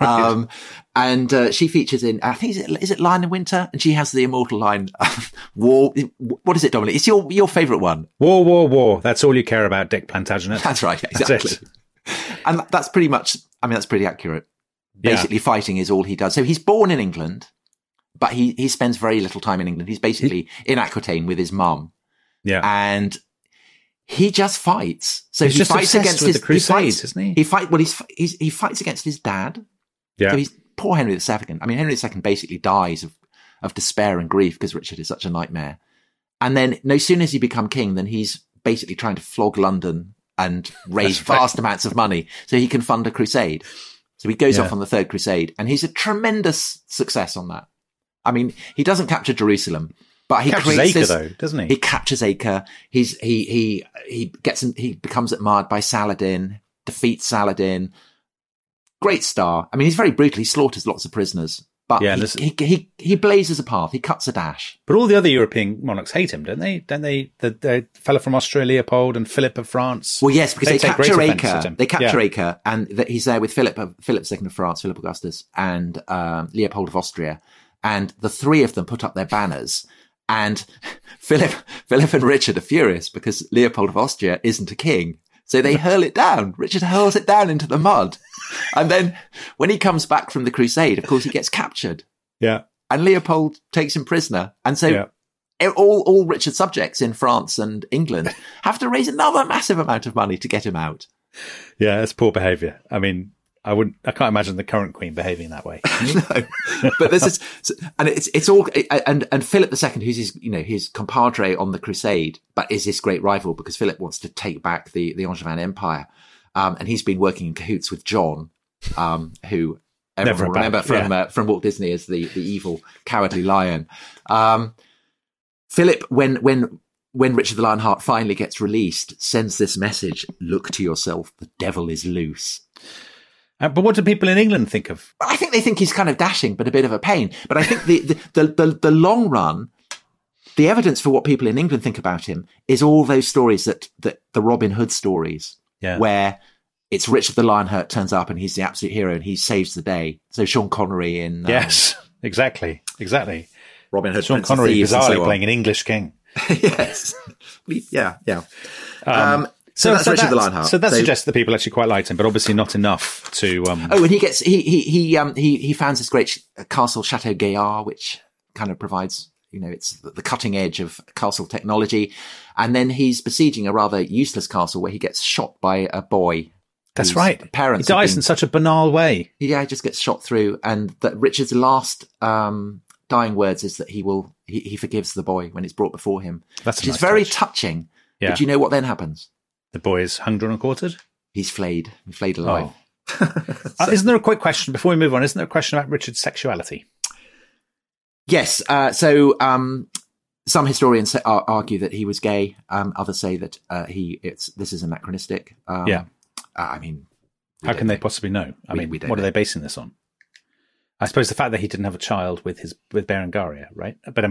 S2: And she features in, I think, is it Lion in Winter? And she has the immortal line, war. What is it, Dominic? It's your favourite one.
S1: War, war, war. That's all you care about, Dick Plantagenet.
S2: That's right, exactly. And that's pretty much, that's pretty accurate. Basically, fighting is all he does. So he's born in England, but he spends very little time in England. He's basically in Aquitaine with his mum. Yeah. And he just fights. So he fights against the Crusades, isn't he? He fights against his dad. Yeah. So he's poor Henry II. Henry II basically dies of despair and grief because Richard is such a nightmare. And then no sooner as he become king, then he's basically trying to flog London and raise vast amounts of money so he can fund a crusade. So he goes off on the Third Crusade, and he's a tremendous success on that. He doesn't capture Jerusalem, but he
S1: captures
S2: creates
S1: Acre, though, doesn't he?
S2: He captures Acre. He becomes admired by Saladin, defeats Saladin. Great star. He's very brutal. He slaughters lots of prisoners, but he blazes a path. He cuts a dash.
S1: But all the other European monarchs hate him, don't they? Don't they? The fella from Austria, Leopold, and Philip of France.
S2: Well, yes, because they capture Acre. They capture Acre, and he's there with Philip II of France, Philip Augustus, and Leopold of Austria. And the three of them put up their banners, and Philip and Richard are furious because Leopold of Austria isn't a king. So they hurl it down. Richard hurls it down into the mud. And then when he comes back from the crusade, of course, he gets captured.
S1: Yeah.
S2: And Leopold takes him prisoner. And so all Richard's subjects in France and England have to raise another massive amount of money to get him out.
S1: Yeah, that's poor behaviour. I can't imagine the current queen behaving that way.
S2: No, but this is, and it's all, and Philip II, who's his compadre on the crusade, but is his great rival because Philip wants to take back the Angevin Empire. And he's been working in cahoots with John, who everyone will remember from Walt Disney as the evil, cowardly lion. Philip, when Richard the Lionheart finally gets released, sends this message: "Look to yourself, the devil is loose."
S1: But what do people in England think of?
S2: I think they think he's kind of dashing, but a bit of a pain. But I think the long run, the evidence for what people in England think about him is all those stories that the Robin Hood stories, where it's Richard the Lionheart turns up and he's the absolute hero and he saves the day. So Sean Connery in
S1: yes, exactly.
S2: Robin Hood,
S1: Sean Connery bizarrely playing an English king.
S2: Yes, yeah. So that's Richard the Lionheart.
S1: So that suggests that people actually quite liked him, but obviously not enough to.
S2: Oh, and he founds this great castle, Chateau Gaillard, which kind of provides, it's the cutting edge of castle technology. And then he's besieging a rather useless castle where he gets shot by a boy.
S1: That's right.
S2: Parents.
S1: He dies in such a banal way.
S2: Yeah, he just gets shot through, and that Richard's last dying words is that he forgives the boy when it's brought before him.
S1: Which
S2: is very touching. Yeah. But you know what then happens?
S1: The boy is hung, drawn and quartered?
S2: He's flayed. He's flayed alive.
S1: Oh. Isn't there a quick question, before we move on, isn't there a question about Richard's sexuality?
S2: Yes. So some historians argue that he was gay. Others say that this is anachronistic.
S1: How can they possibly know? What are they basing this on? I suppose the fact that he didn't have a child with Berengaria, right? But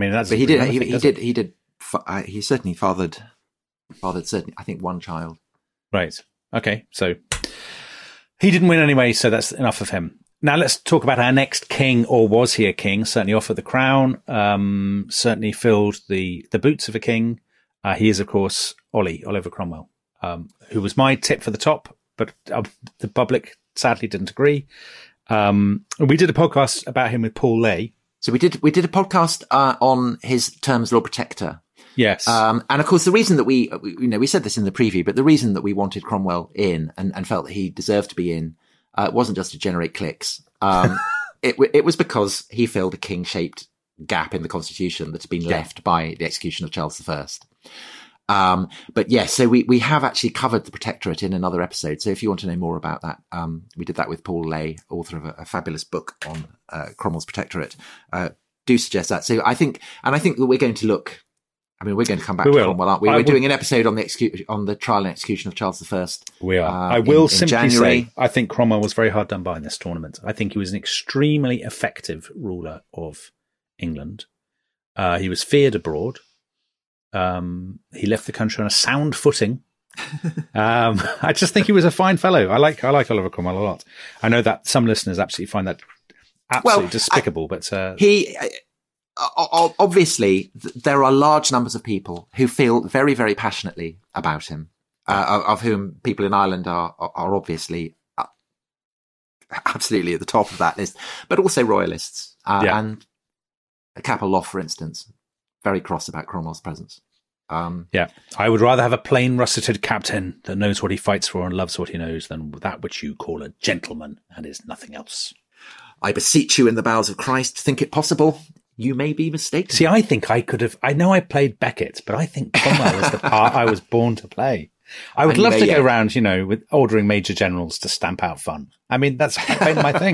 S2: he certainly fathered certainly, I think, one child.
S1: Right. Okay. So he didn't win anyway, so that's enough of him. Now let's talk about our next king, or was he a king? Certainly offered the crown, certainly filled the boots of a king. He is, of course, Oliver Cromwell, who was my tip for the top, but the public sadly didn't agree. We did a podcast about him with Paul Lay.
S2: So we did a podcast on his term as Lord Protector.
S1: Yes.
S2: And of course, the reason that we said this in the preview, but the reason that we wanted Cromwell in and felt that he deserved to be in, wasn't just to generate clicks. It was because he filled a king-shaped gap in the constitution that had been left by the execution of Charles I. But yes, so we have actually covered the Protectorate in another episode. So if you want to know more about that, we did that with Paul Lay, author of a fabulous book on Cromwell's Protectorate. Do suggest that. So I think that we're going to look. I mean, we're going to come back to Cromwell, aren't we? We're doing an episode on the trial and execution of Charles I.
S1: We are. I will simply
S2: January.
S1: say, I think Cromwell was very hard done by in this tournament. I think he was an extremely effective ruler of England. He was feared abroad. He left the country on a sound footing. I just think he was a fine fellow. I like Oliver Cromwell a lot. I know that some listeners absolutely find that absolutely despicable, but
S2: he obviously there are large numbers of people who feel very, very passionately about him, of whom people in Ireland are obviously absolutely at the top of that list, but also royalists and Capel Loft, for instance. Very cross about Cromwell's presence.
S1: I would rather have a plain russeted captain that knows what he fights for and loves what he knows than that which you call a gentleman and is nothing else.
S2: I beseech you in the bowels of Christ, think it possible. You may be mistaken.
S1: See, I think I could have. I know I played Becket, but I think Cromwell was the part I was born to play. I would love to go around, with ordering major generals to stamp out fun. I mean, that's been my thing.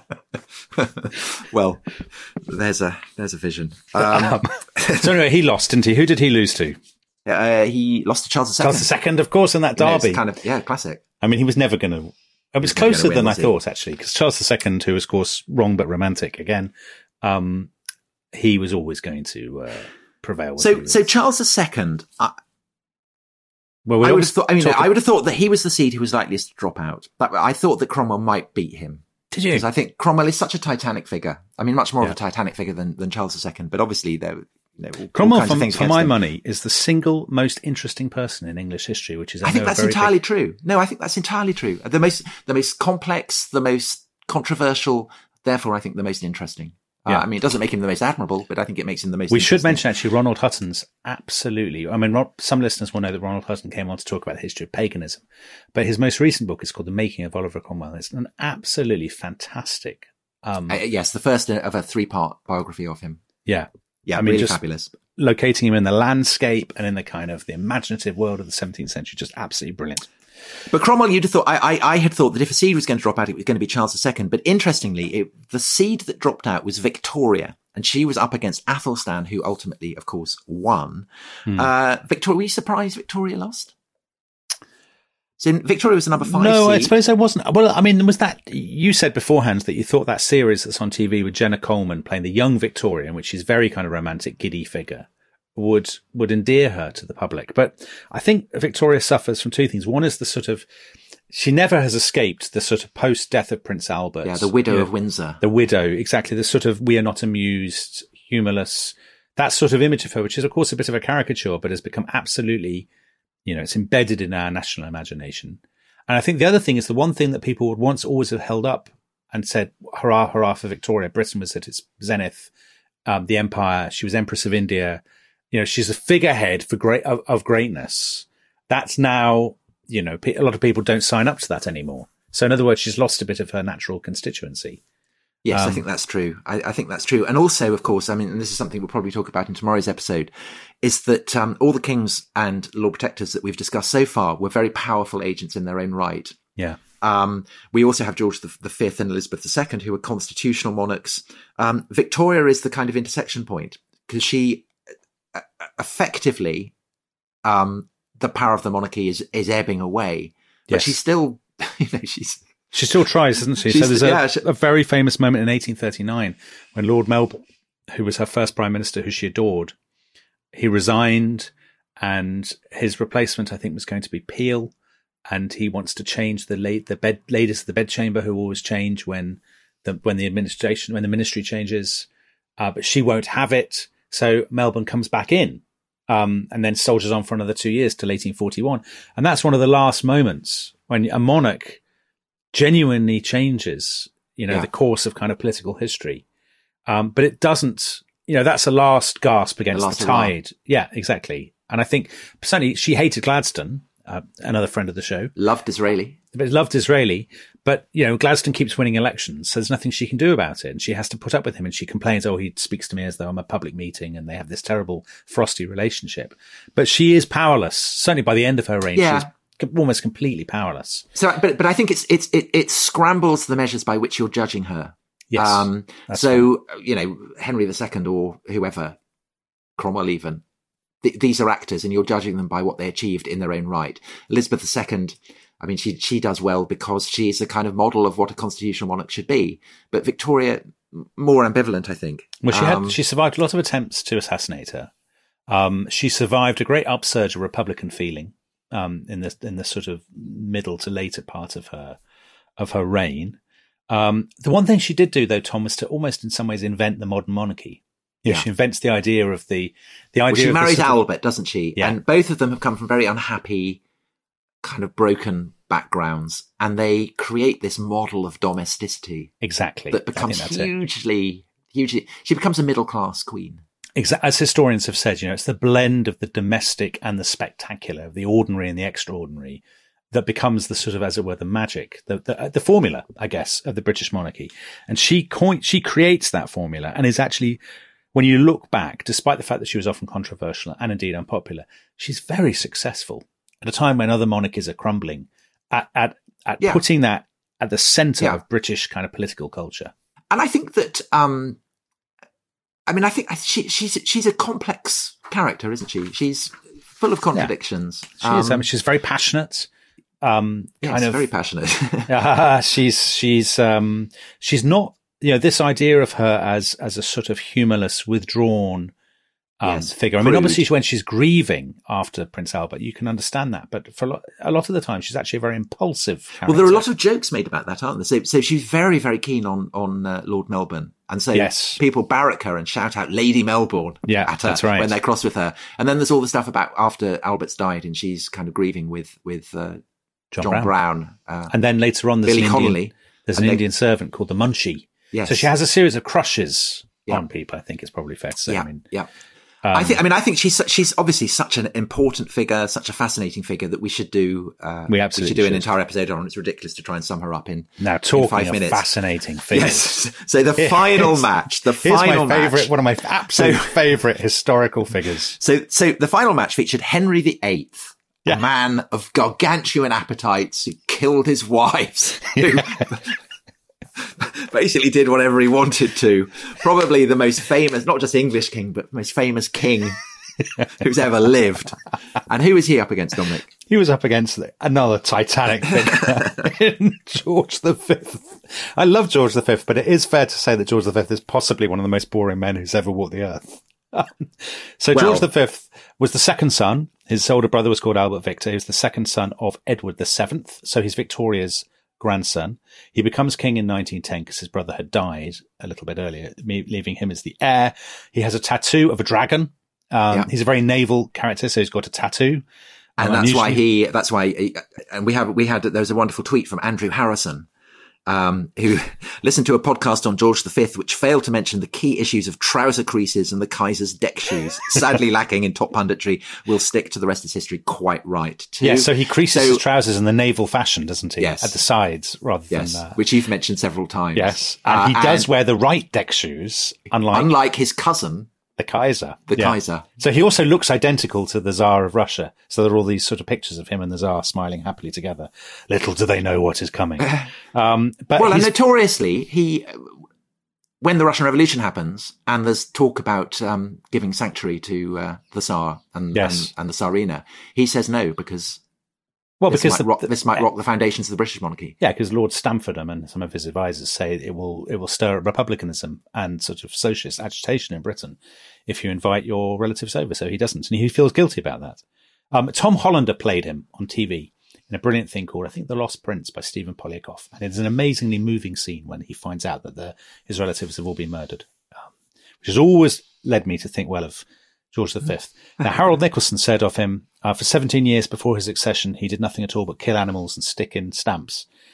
S2: Well, there's a vision.
S1: So anyway, he lost, didn't he? Who did he lose to?
S2: He lost to Charles II.
S1: Charles II, of course, in that derby.
S2: Kind of, classic.
S1: I mean, he was never going to. It was closer than I thought, actually, because Charles II, who was, of course, wrong but romantic again, he was always going to prevail.
S2: So Charles II.
S1: Well,
S2: I would have thought that he was the seed who was likeliest to drop out. But I thought that Cromwell might beat him.
S1: Did you?
S2: Because I think Cromwell is such a titanic figure. I mean, much more of a titanic figure than Charles II. But obviously,
S1: Cromwell, for my money, is the single most interesting person in English history, which is.
S2: I think that's entirely true. No, I think that's entirely true. The most complex, the most controversial. Therefore, I think the most interesting. I mean, it doesn't make him the most admirable, but I think it makes him the most.
S1: We should mention actually Ronald Hutton's absolutely. I mean, some listeners will know that Ronald Hutton came on to talk about the history of paganism, but his most recent book is called The Making of Oliver Cromwell. It's an absolutely fantastic.
S2: Yes, the first of a 3-part biography of him.
S1: Yeah,
S2: I mean, really fabulous.
S1: Locating him in the landscape and in the kind of the imaginative world of the 17th century, just absolutely brilliant.
S2: But Cromwell, you'd have thought, I had thought that if a seed was going to drop out, it was going to be Charles II. But interestingly, the seed that dropped out was Victoria, and she was up against Athelstan, who ultimately, of course, won. Victoria, were you surprised Victoria lost? So Victoria was the number 5
S1: No,
S2: seed.
S1: I suppose I wasn't. Well, I mean, was that, you said beforehand that you thought that series that's on TV with Jenna Coleman playing the young Victoria, which is very kind of romantic, giddy figure, would endear her to the public. But I think Victoria suffers from two things. One is the sort of, she never has escaped the sort of post-death of Prince Albert.
S2: Yeah, the widow of Windsor.
S1: The widow, exactly. The sort of, we are not amused, humorless, that sort of image of her, which is of course a bit of a caricature, but has become absolutely, it's embedded in our national imagination. And I think the other thing is the one thing that people would once always have held up and said, hurrah, hurrah for Victoria. Britain was at its zenith, the empire. She was Empress of India. She's a figurehead of greatness. That's now, a lot of people don't sign up to that anymore. So in other words, she's lost a bit of her natural constituency.
S2: Yes, I think that's true. I think that's true. And also, of course, I mean, and this is something we'll probably talk about in tomorrow's episode, is that all the kings and Lord Protectors that we've discussed so far were very powerful agents in their own right.
S1: Yeah.
S2: We also have George V and Elizabeth II, who were constitutional monarchs. Victoria is the kind of intersection point because she effectively, the power of the monarchy is ebbing away, but she's still,
S1: she still tries, doesn't she? So there's a very famous moment in 1839 when Lord Melbourne, who was her first prime minister, who she adored, he resigned, and his replacement, I think, was going to be Peel, and he wants to change the ladies of the bedchamber, who always change when the ministry changes, but she won't have it. So Melbourne comes back in, and then soldiers on for another 2 years till 1841. And that's one of the last moments when a monarch genuinely changes, the course of kind of political history. But it doesn't, that's a last gasp against the tide. Yeah, exactly. And I think certainly she hated Gladstone. another friend of the show.
S2: Loved Disraeli.
S1: But loved Disraeli. But, Gladstone keeps winning elections, so there's nothing she can do about it. And she has to put up with him. And she complains, he speaks to me as though I'm a public meeting, and they have this terrible frosty relationship. But she is powerless. Certainly by the end of her reign, she's almost completely powerless.
S2: So, but I think it scrambles the measures by which you're judging her.
S1: Yes.
S2: So, Henry II or whoever, Cromwell even, these are actors and you're judging them by what they achieved in their own right. Elizabeth II, I mean, she does well because she's a kind of model of what a constitutional monarch should be. But Victoria, more ambivalent, I think.
S1: Well, she survived a lot of attempts to assassinate her. She survived a great upsurge of Republican feeling in the sort of middle to later part of her reign. The one thing she did do, though, Tom, was to almost in some ways invent the modern monarchy. She invents the idea of the idea. Well,
S2: she marries Albert, doesn't she?
S1: Yeah.
S2: And both of them have come from very unhappy, kind of broken backgrounds, and they create this model of domesticity.
S1: Exactly.
S2: That becomes hugely. She becomes a middle class queen.
S1: As historians have said, it's the blend of the domestic and the spectacular, of the ordinary and the extraordinary, that becomes the sort of, as it were, the magic, the formula, I guess, of the British monarchy. And she creates that formula, and is actually, when you look back, despite the fact that she was often controversial and indeed unpopular, she's very successful at a time when other monarchies are crumbling at putting that at the centre of British kind of political culture.
S2: And I think that, I think she's a complex character, isn't she? She's full of contradictions.
S1: She is. She's very passionate.
S2: Very passionate.
S1: She's not, this idea of her as a sort of humorless, withdrawn figure. I mean, obviously when she's grieving after Prince Albert, you can understand that. But for a lot of the time, she's actually a very impulsive character.
S2: Well, there are a lot of jokes made about that, aren't there? So she's very, very keen on Lord Melbourne. And so people barrack her and shout out Lady Melbourne at her when they're cross with her. And then there's all the stuff about after Albert's died and she's kind of grieving with John Brown.
S1: And then later on, there's an Indian servant called the Munchie.
S2: Yes.
S1: So she has a series of crushes on people, I think it's probably fair to say.
S2: I think she's obviously such an important figure, such a fascinating figure that we should do. We should do an entire episode on. It's ridiculous to try and sum her up in 5 minutes.
S1: Fascinating figures.
S2: Yes. So the final match,
S1: one of my absolute favourite historical figures.
S2: So the final match featured Henry VIII. A man of gargantuan appetites who killed his wives, who basically did whatever he wanted to. Probably the most famous, not just English king, but most famous king who's ever lived. And who was he up against, Dominic?
S1: He was up against another Titanic figure in George V. I love George V, but it is fair to say that George V is possibly one of the most boring men who's ever walked the earth. George V was the second son. His older brother was called Albert Victor. He was the second son of Edward VII. So he's Victoria's grandson. He becomes king in 1910 because his brother had died a little bit earlier, leaving him as the heir. He has a tattoo of a dragon. He's a very naval character, so he's got a tattoo.
S2: And there was a wonderful tweet from Andrew Harrison, who listened to a podcast on George V, which failed to mention the key issues of trouser creases and the Kaiser's deck shoes. Sadly lacking in top punditry. We'll stick to the rest of his history quite right, too.
S1: Yeah, so he creases his trousers in the naval fashion, doesn't he?
S2: Yes.
S1: At the sides, rather than...
S2: which you've mentioned several times.
S1: Yes, and he does wear the right deck shoes, unlike
S2: his cousin...
S1: The Kaiser.
S2: Kaiser.
S1: So he also looks identical to the Tsar of Russia. So there are all these sort of pictures of him and the Tsar smiling happily together. Little do they know what is coming. And
S2: notoriously, when the Russian Revolution happens and there's talk about giving sanctuary to the Tsar and the Tsarina, he says no because... this might rock the foundations of the British monarchy.
S1: Yeah, because Lord Stamfordham and some of his advisors say it will stir republicanism and sort of socialist agitation in Britain if you invite your relatives over. So he doesn't, and he feels guilty about that. Tom Hollander played him on TV in a brilliant thing called, I think, The Lost Prince by Stephen Polyakov. And it's an amazingly moving scene when he finds out that his relatives have all been murdered, which has always led me to think well of George V. Now, Harold Nicholson said of him, for 17 years before his accession, he did nothing at all but kill animals and stick in stamps.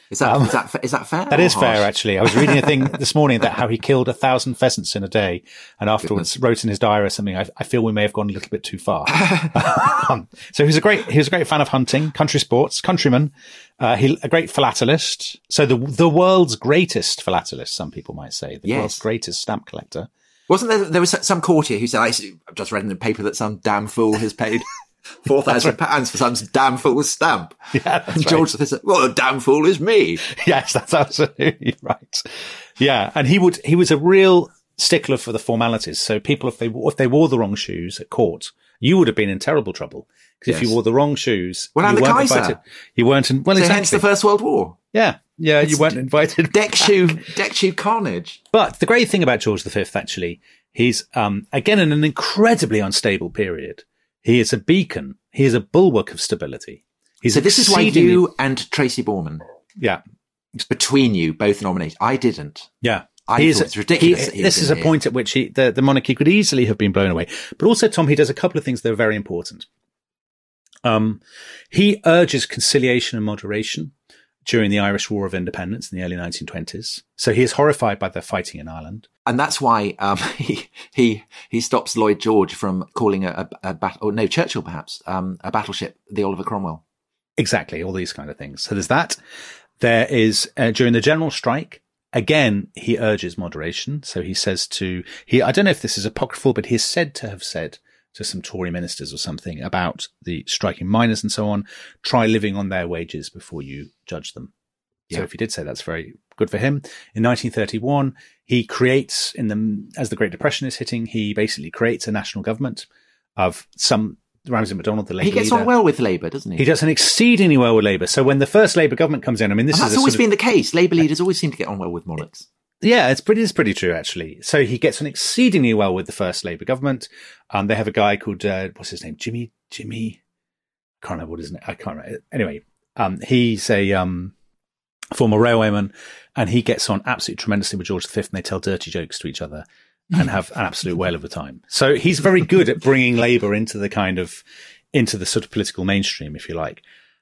S2: Is that fair?
S1: That is fair, actually. I was reading a thing this morning that how he killed 1,000 pheasants in a day, and afterwards wrote in his diary or something, I feel we may have gone a little bit too far. So he was a great fan of hunting, country sports, countryman. A great philatelist. So the world's greatest philatelist, some people might say, the world's greatest stamp collector.
S2: Wasn't there was some courtier who said, I've just read in the paper that some damn fool has paid £4,000 for some damn fool's stamp.
S1: Yeah, that's
S2: and George V said, well, the damn fool is me.
S1: Yes, that's absolutely right. Yeah. And he was a real stickler for the formalities. So people, if they wore the wrong shoes at court, you would have been in terrible trouble. Because if you wore the wrong shoes,
S2: and the Kaiser.
S1: You weren't so exactly.
S2: Hence the First World War.
S1: Yeah. Yeah, you weren't invited.
S2: Deck shoe carnage.
S1: But the great thing about George V, actually, he's, again, in an incredibly unstable period. He is a beacon. He is a bulwark of stability.
S2: So this is why you and Tracy Borman.
S1: Yeah.
S2: Between you, both nominated. I didn't.
S1: Yeah.
S2: I thought it's ridiculous.
S1: This is a point at which the monarchy could easily have been blown away. But also, Tom, he does a couple of things that are very important. He urges conciliation and moderation during the Irish War of Independence in the early 1920s. So he is horrified by the fighting in Ireland.
S2: And that's why he stops Lloyd George from calling a battle, or no, Churchill perhaps, a battleship, the Oliver Cromwell.
S1: Exactly, all these kind of things. So there's that. There is, during the general strike, again, he urges moderation. So he says I don't know if this is apocryphal, but he is said to have said to some Tory ministers or something about the striking miners and so on, try living on their wages before you judge them. Yeah. So if he did say, that's very good for him. In 1931, he creates as the Great Depression is hitting, he basically creates a national government of Ramsay MacDonald, the Labour leader.
S2: He gets on well with Labour, doesn't he?
S1: He does an exceedingly well with Labour. So when the first Labour government comes in,
S2: that's always been the case. Labour leaders always seem to get on well with monarchs.
S1: Yeah, it's pretty true, actually. So he gets on exceedingly well with the first Labour government. They have a guy called, what's his name? Jimmy. I can't remember what his name. I can't remember. Anyway, he's a former railwayman, and he gets on absolutely tremendously with George V, and they tell dirty jokes to each other and have an absolute whale of a time. So he's very good at bringing Labour into the sort of political mainstream, if you like.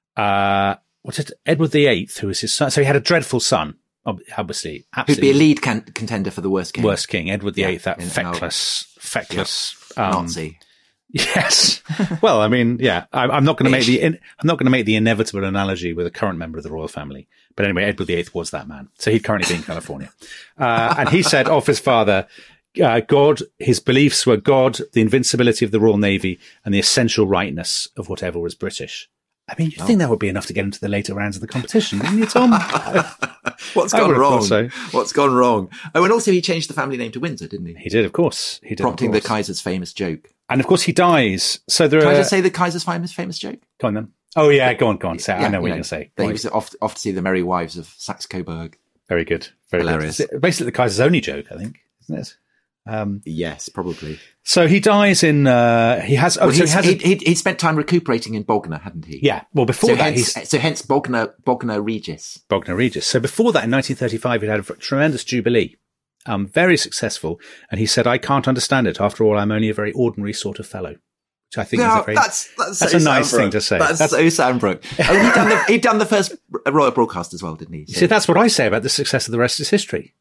S1: Edward VIII, who was his son. So he had a dreadful son. Obviously, absolutely.
S2: Who'd be a lead contender for the worst king.
S1: Worst king, Edward VIII, that feckless
S2: Nazi.
S1: Yes. Well, I mean, yeah, I'm not going to make the inevitable analogy with a current member of the royal family. But anyway, Edward VIII was that man. So he'd currently be in California. And he said of his father, his beliefs were God, the invincibility of the Royal Navy, and the essential rightness of whatever was British. I mean, you'd think that would be enough to get into the later rounds of the competition, wouldn't you, Tom?
S2: What's gone wrong? What's gone wrong? Oh, and also he changed the family name to Windsor, didn't he?
S1: He did, of course. He did,
S2: prompting the Kaiser's famous joke.
S1: And of course, he dies. So Can
S2: I just say the Kaiser's famous joke?
S1: Go on then. Oh yeah, go on. Say, I know what you're going to say.
S2: They used to off to see the Merry Wives of Saxe-Coburg.
S1: Very good. Very
S2: hilarious.
S1: Good. Basically, the Kaiser's only joke, I think, isn't it?
S2: Yes, probably.
S1: So he dies in. He
S2: spent time recuperating in Bognor, hadn't he?
S1: Yeah. Well, before that,
S2: hence Bognor Regis.
S1: Bognor Regis. So before that, in 1935, he had a tremendous jubilee, very successful. And he said, "I can't understand it. After all, I'm only a very ordinary sort of fellow." Which I think is that's a nice thing to say.
S2: That's so Sandbrook. He'd done the first royal broadcast as well, didn't he?
S1: So. See, that's what I say about the success of the rest is history.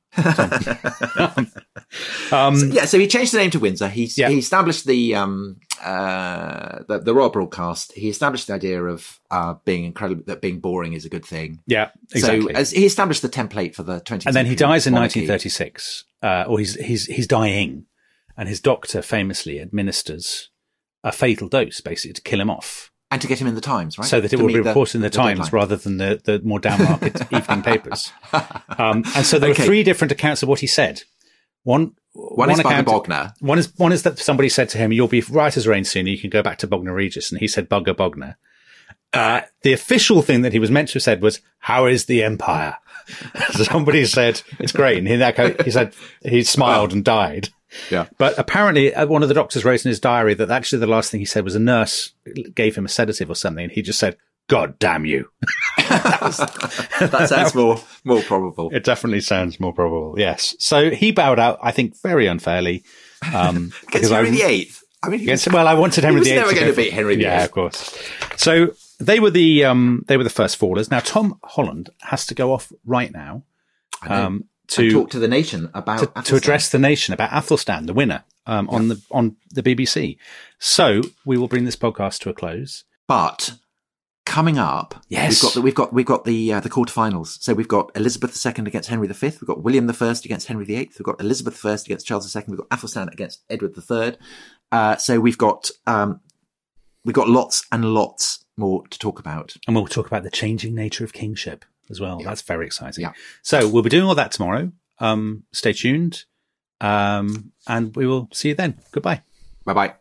S2: So he changed the name to Windsor. He established the royal broadcast. He established the idea of that being boring is a good thing.
S1: Yeah, exactly.
S2: So he established the template for the 20th.
S1: And then he dies in 1936, or he's dying, and his doctor famously administers a fatal dose, basically, to kill him off.
S2: And to get him in the Times, right?
S1: So that it will be reported in the Times deadline, rather than the more downmarket evening papers. And so there are three different accounts of what he said. One
S2: is by Bognor.
S1: One is that somebody said to him, "You'll be right as rain soon. You can go back to Bognor Regis." And he said, "Bugger Bognor." The official thing that he was meant to have said was, "How is the Empire?" Somebody said, "It's great." And in that case, he said he smiled and died.
S2: Yeah.
S1: But apparently one of the doctors wrote in his diary that actually the last thing he said was a nurse gave him a sedative or something. And he just said, "God damn you."
S2: That sounds more probable.
S1: It definitely sounds more probable. Yes. So he bowed out, I think, very unfairly.
S2: Against Henry VIII. I mean,
S1: I wanted Henry VIII.
S2: He was never going to beat Henry VIII.
S1: Yeah, of course. So they were the first fallers. Now Tom Holland has to go off right now
S2: to talk to the nation about
S1: to address the nation about Athelstan, the winner, on the BBC. So we will bring this podcast to a close.
S2: But coming up,
S1: yes,
S2: we've got the quarterfinals. So we've got Elizabeth II against Henry V. We've got William I against Henry VIII. We've got Elizabeth I against Charles II. We've got Athelstan against Edward III. So we've got lots and lots more to talk about,
S1: and we'll talk about the changing nature of kingship as well. Yeah. That's very exciting.
S2: Yeah.
S1: So we'll be doing all that tomorrow. Stay tuned, and we will see you then. Goodbye.
S2: Bye bye.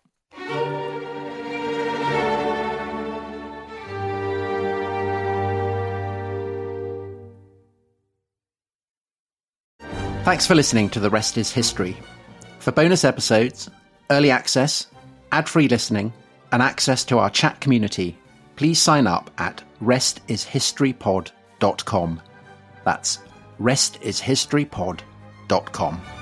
S2: Thanks for listening to The Rest is History. For bonus episodes, early access, ad-free listening, and access to our chat community, please sign up at restishistorypod.com. That's restishistorypod.com.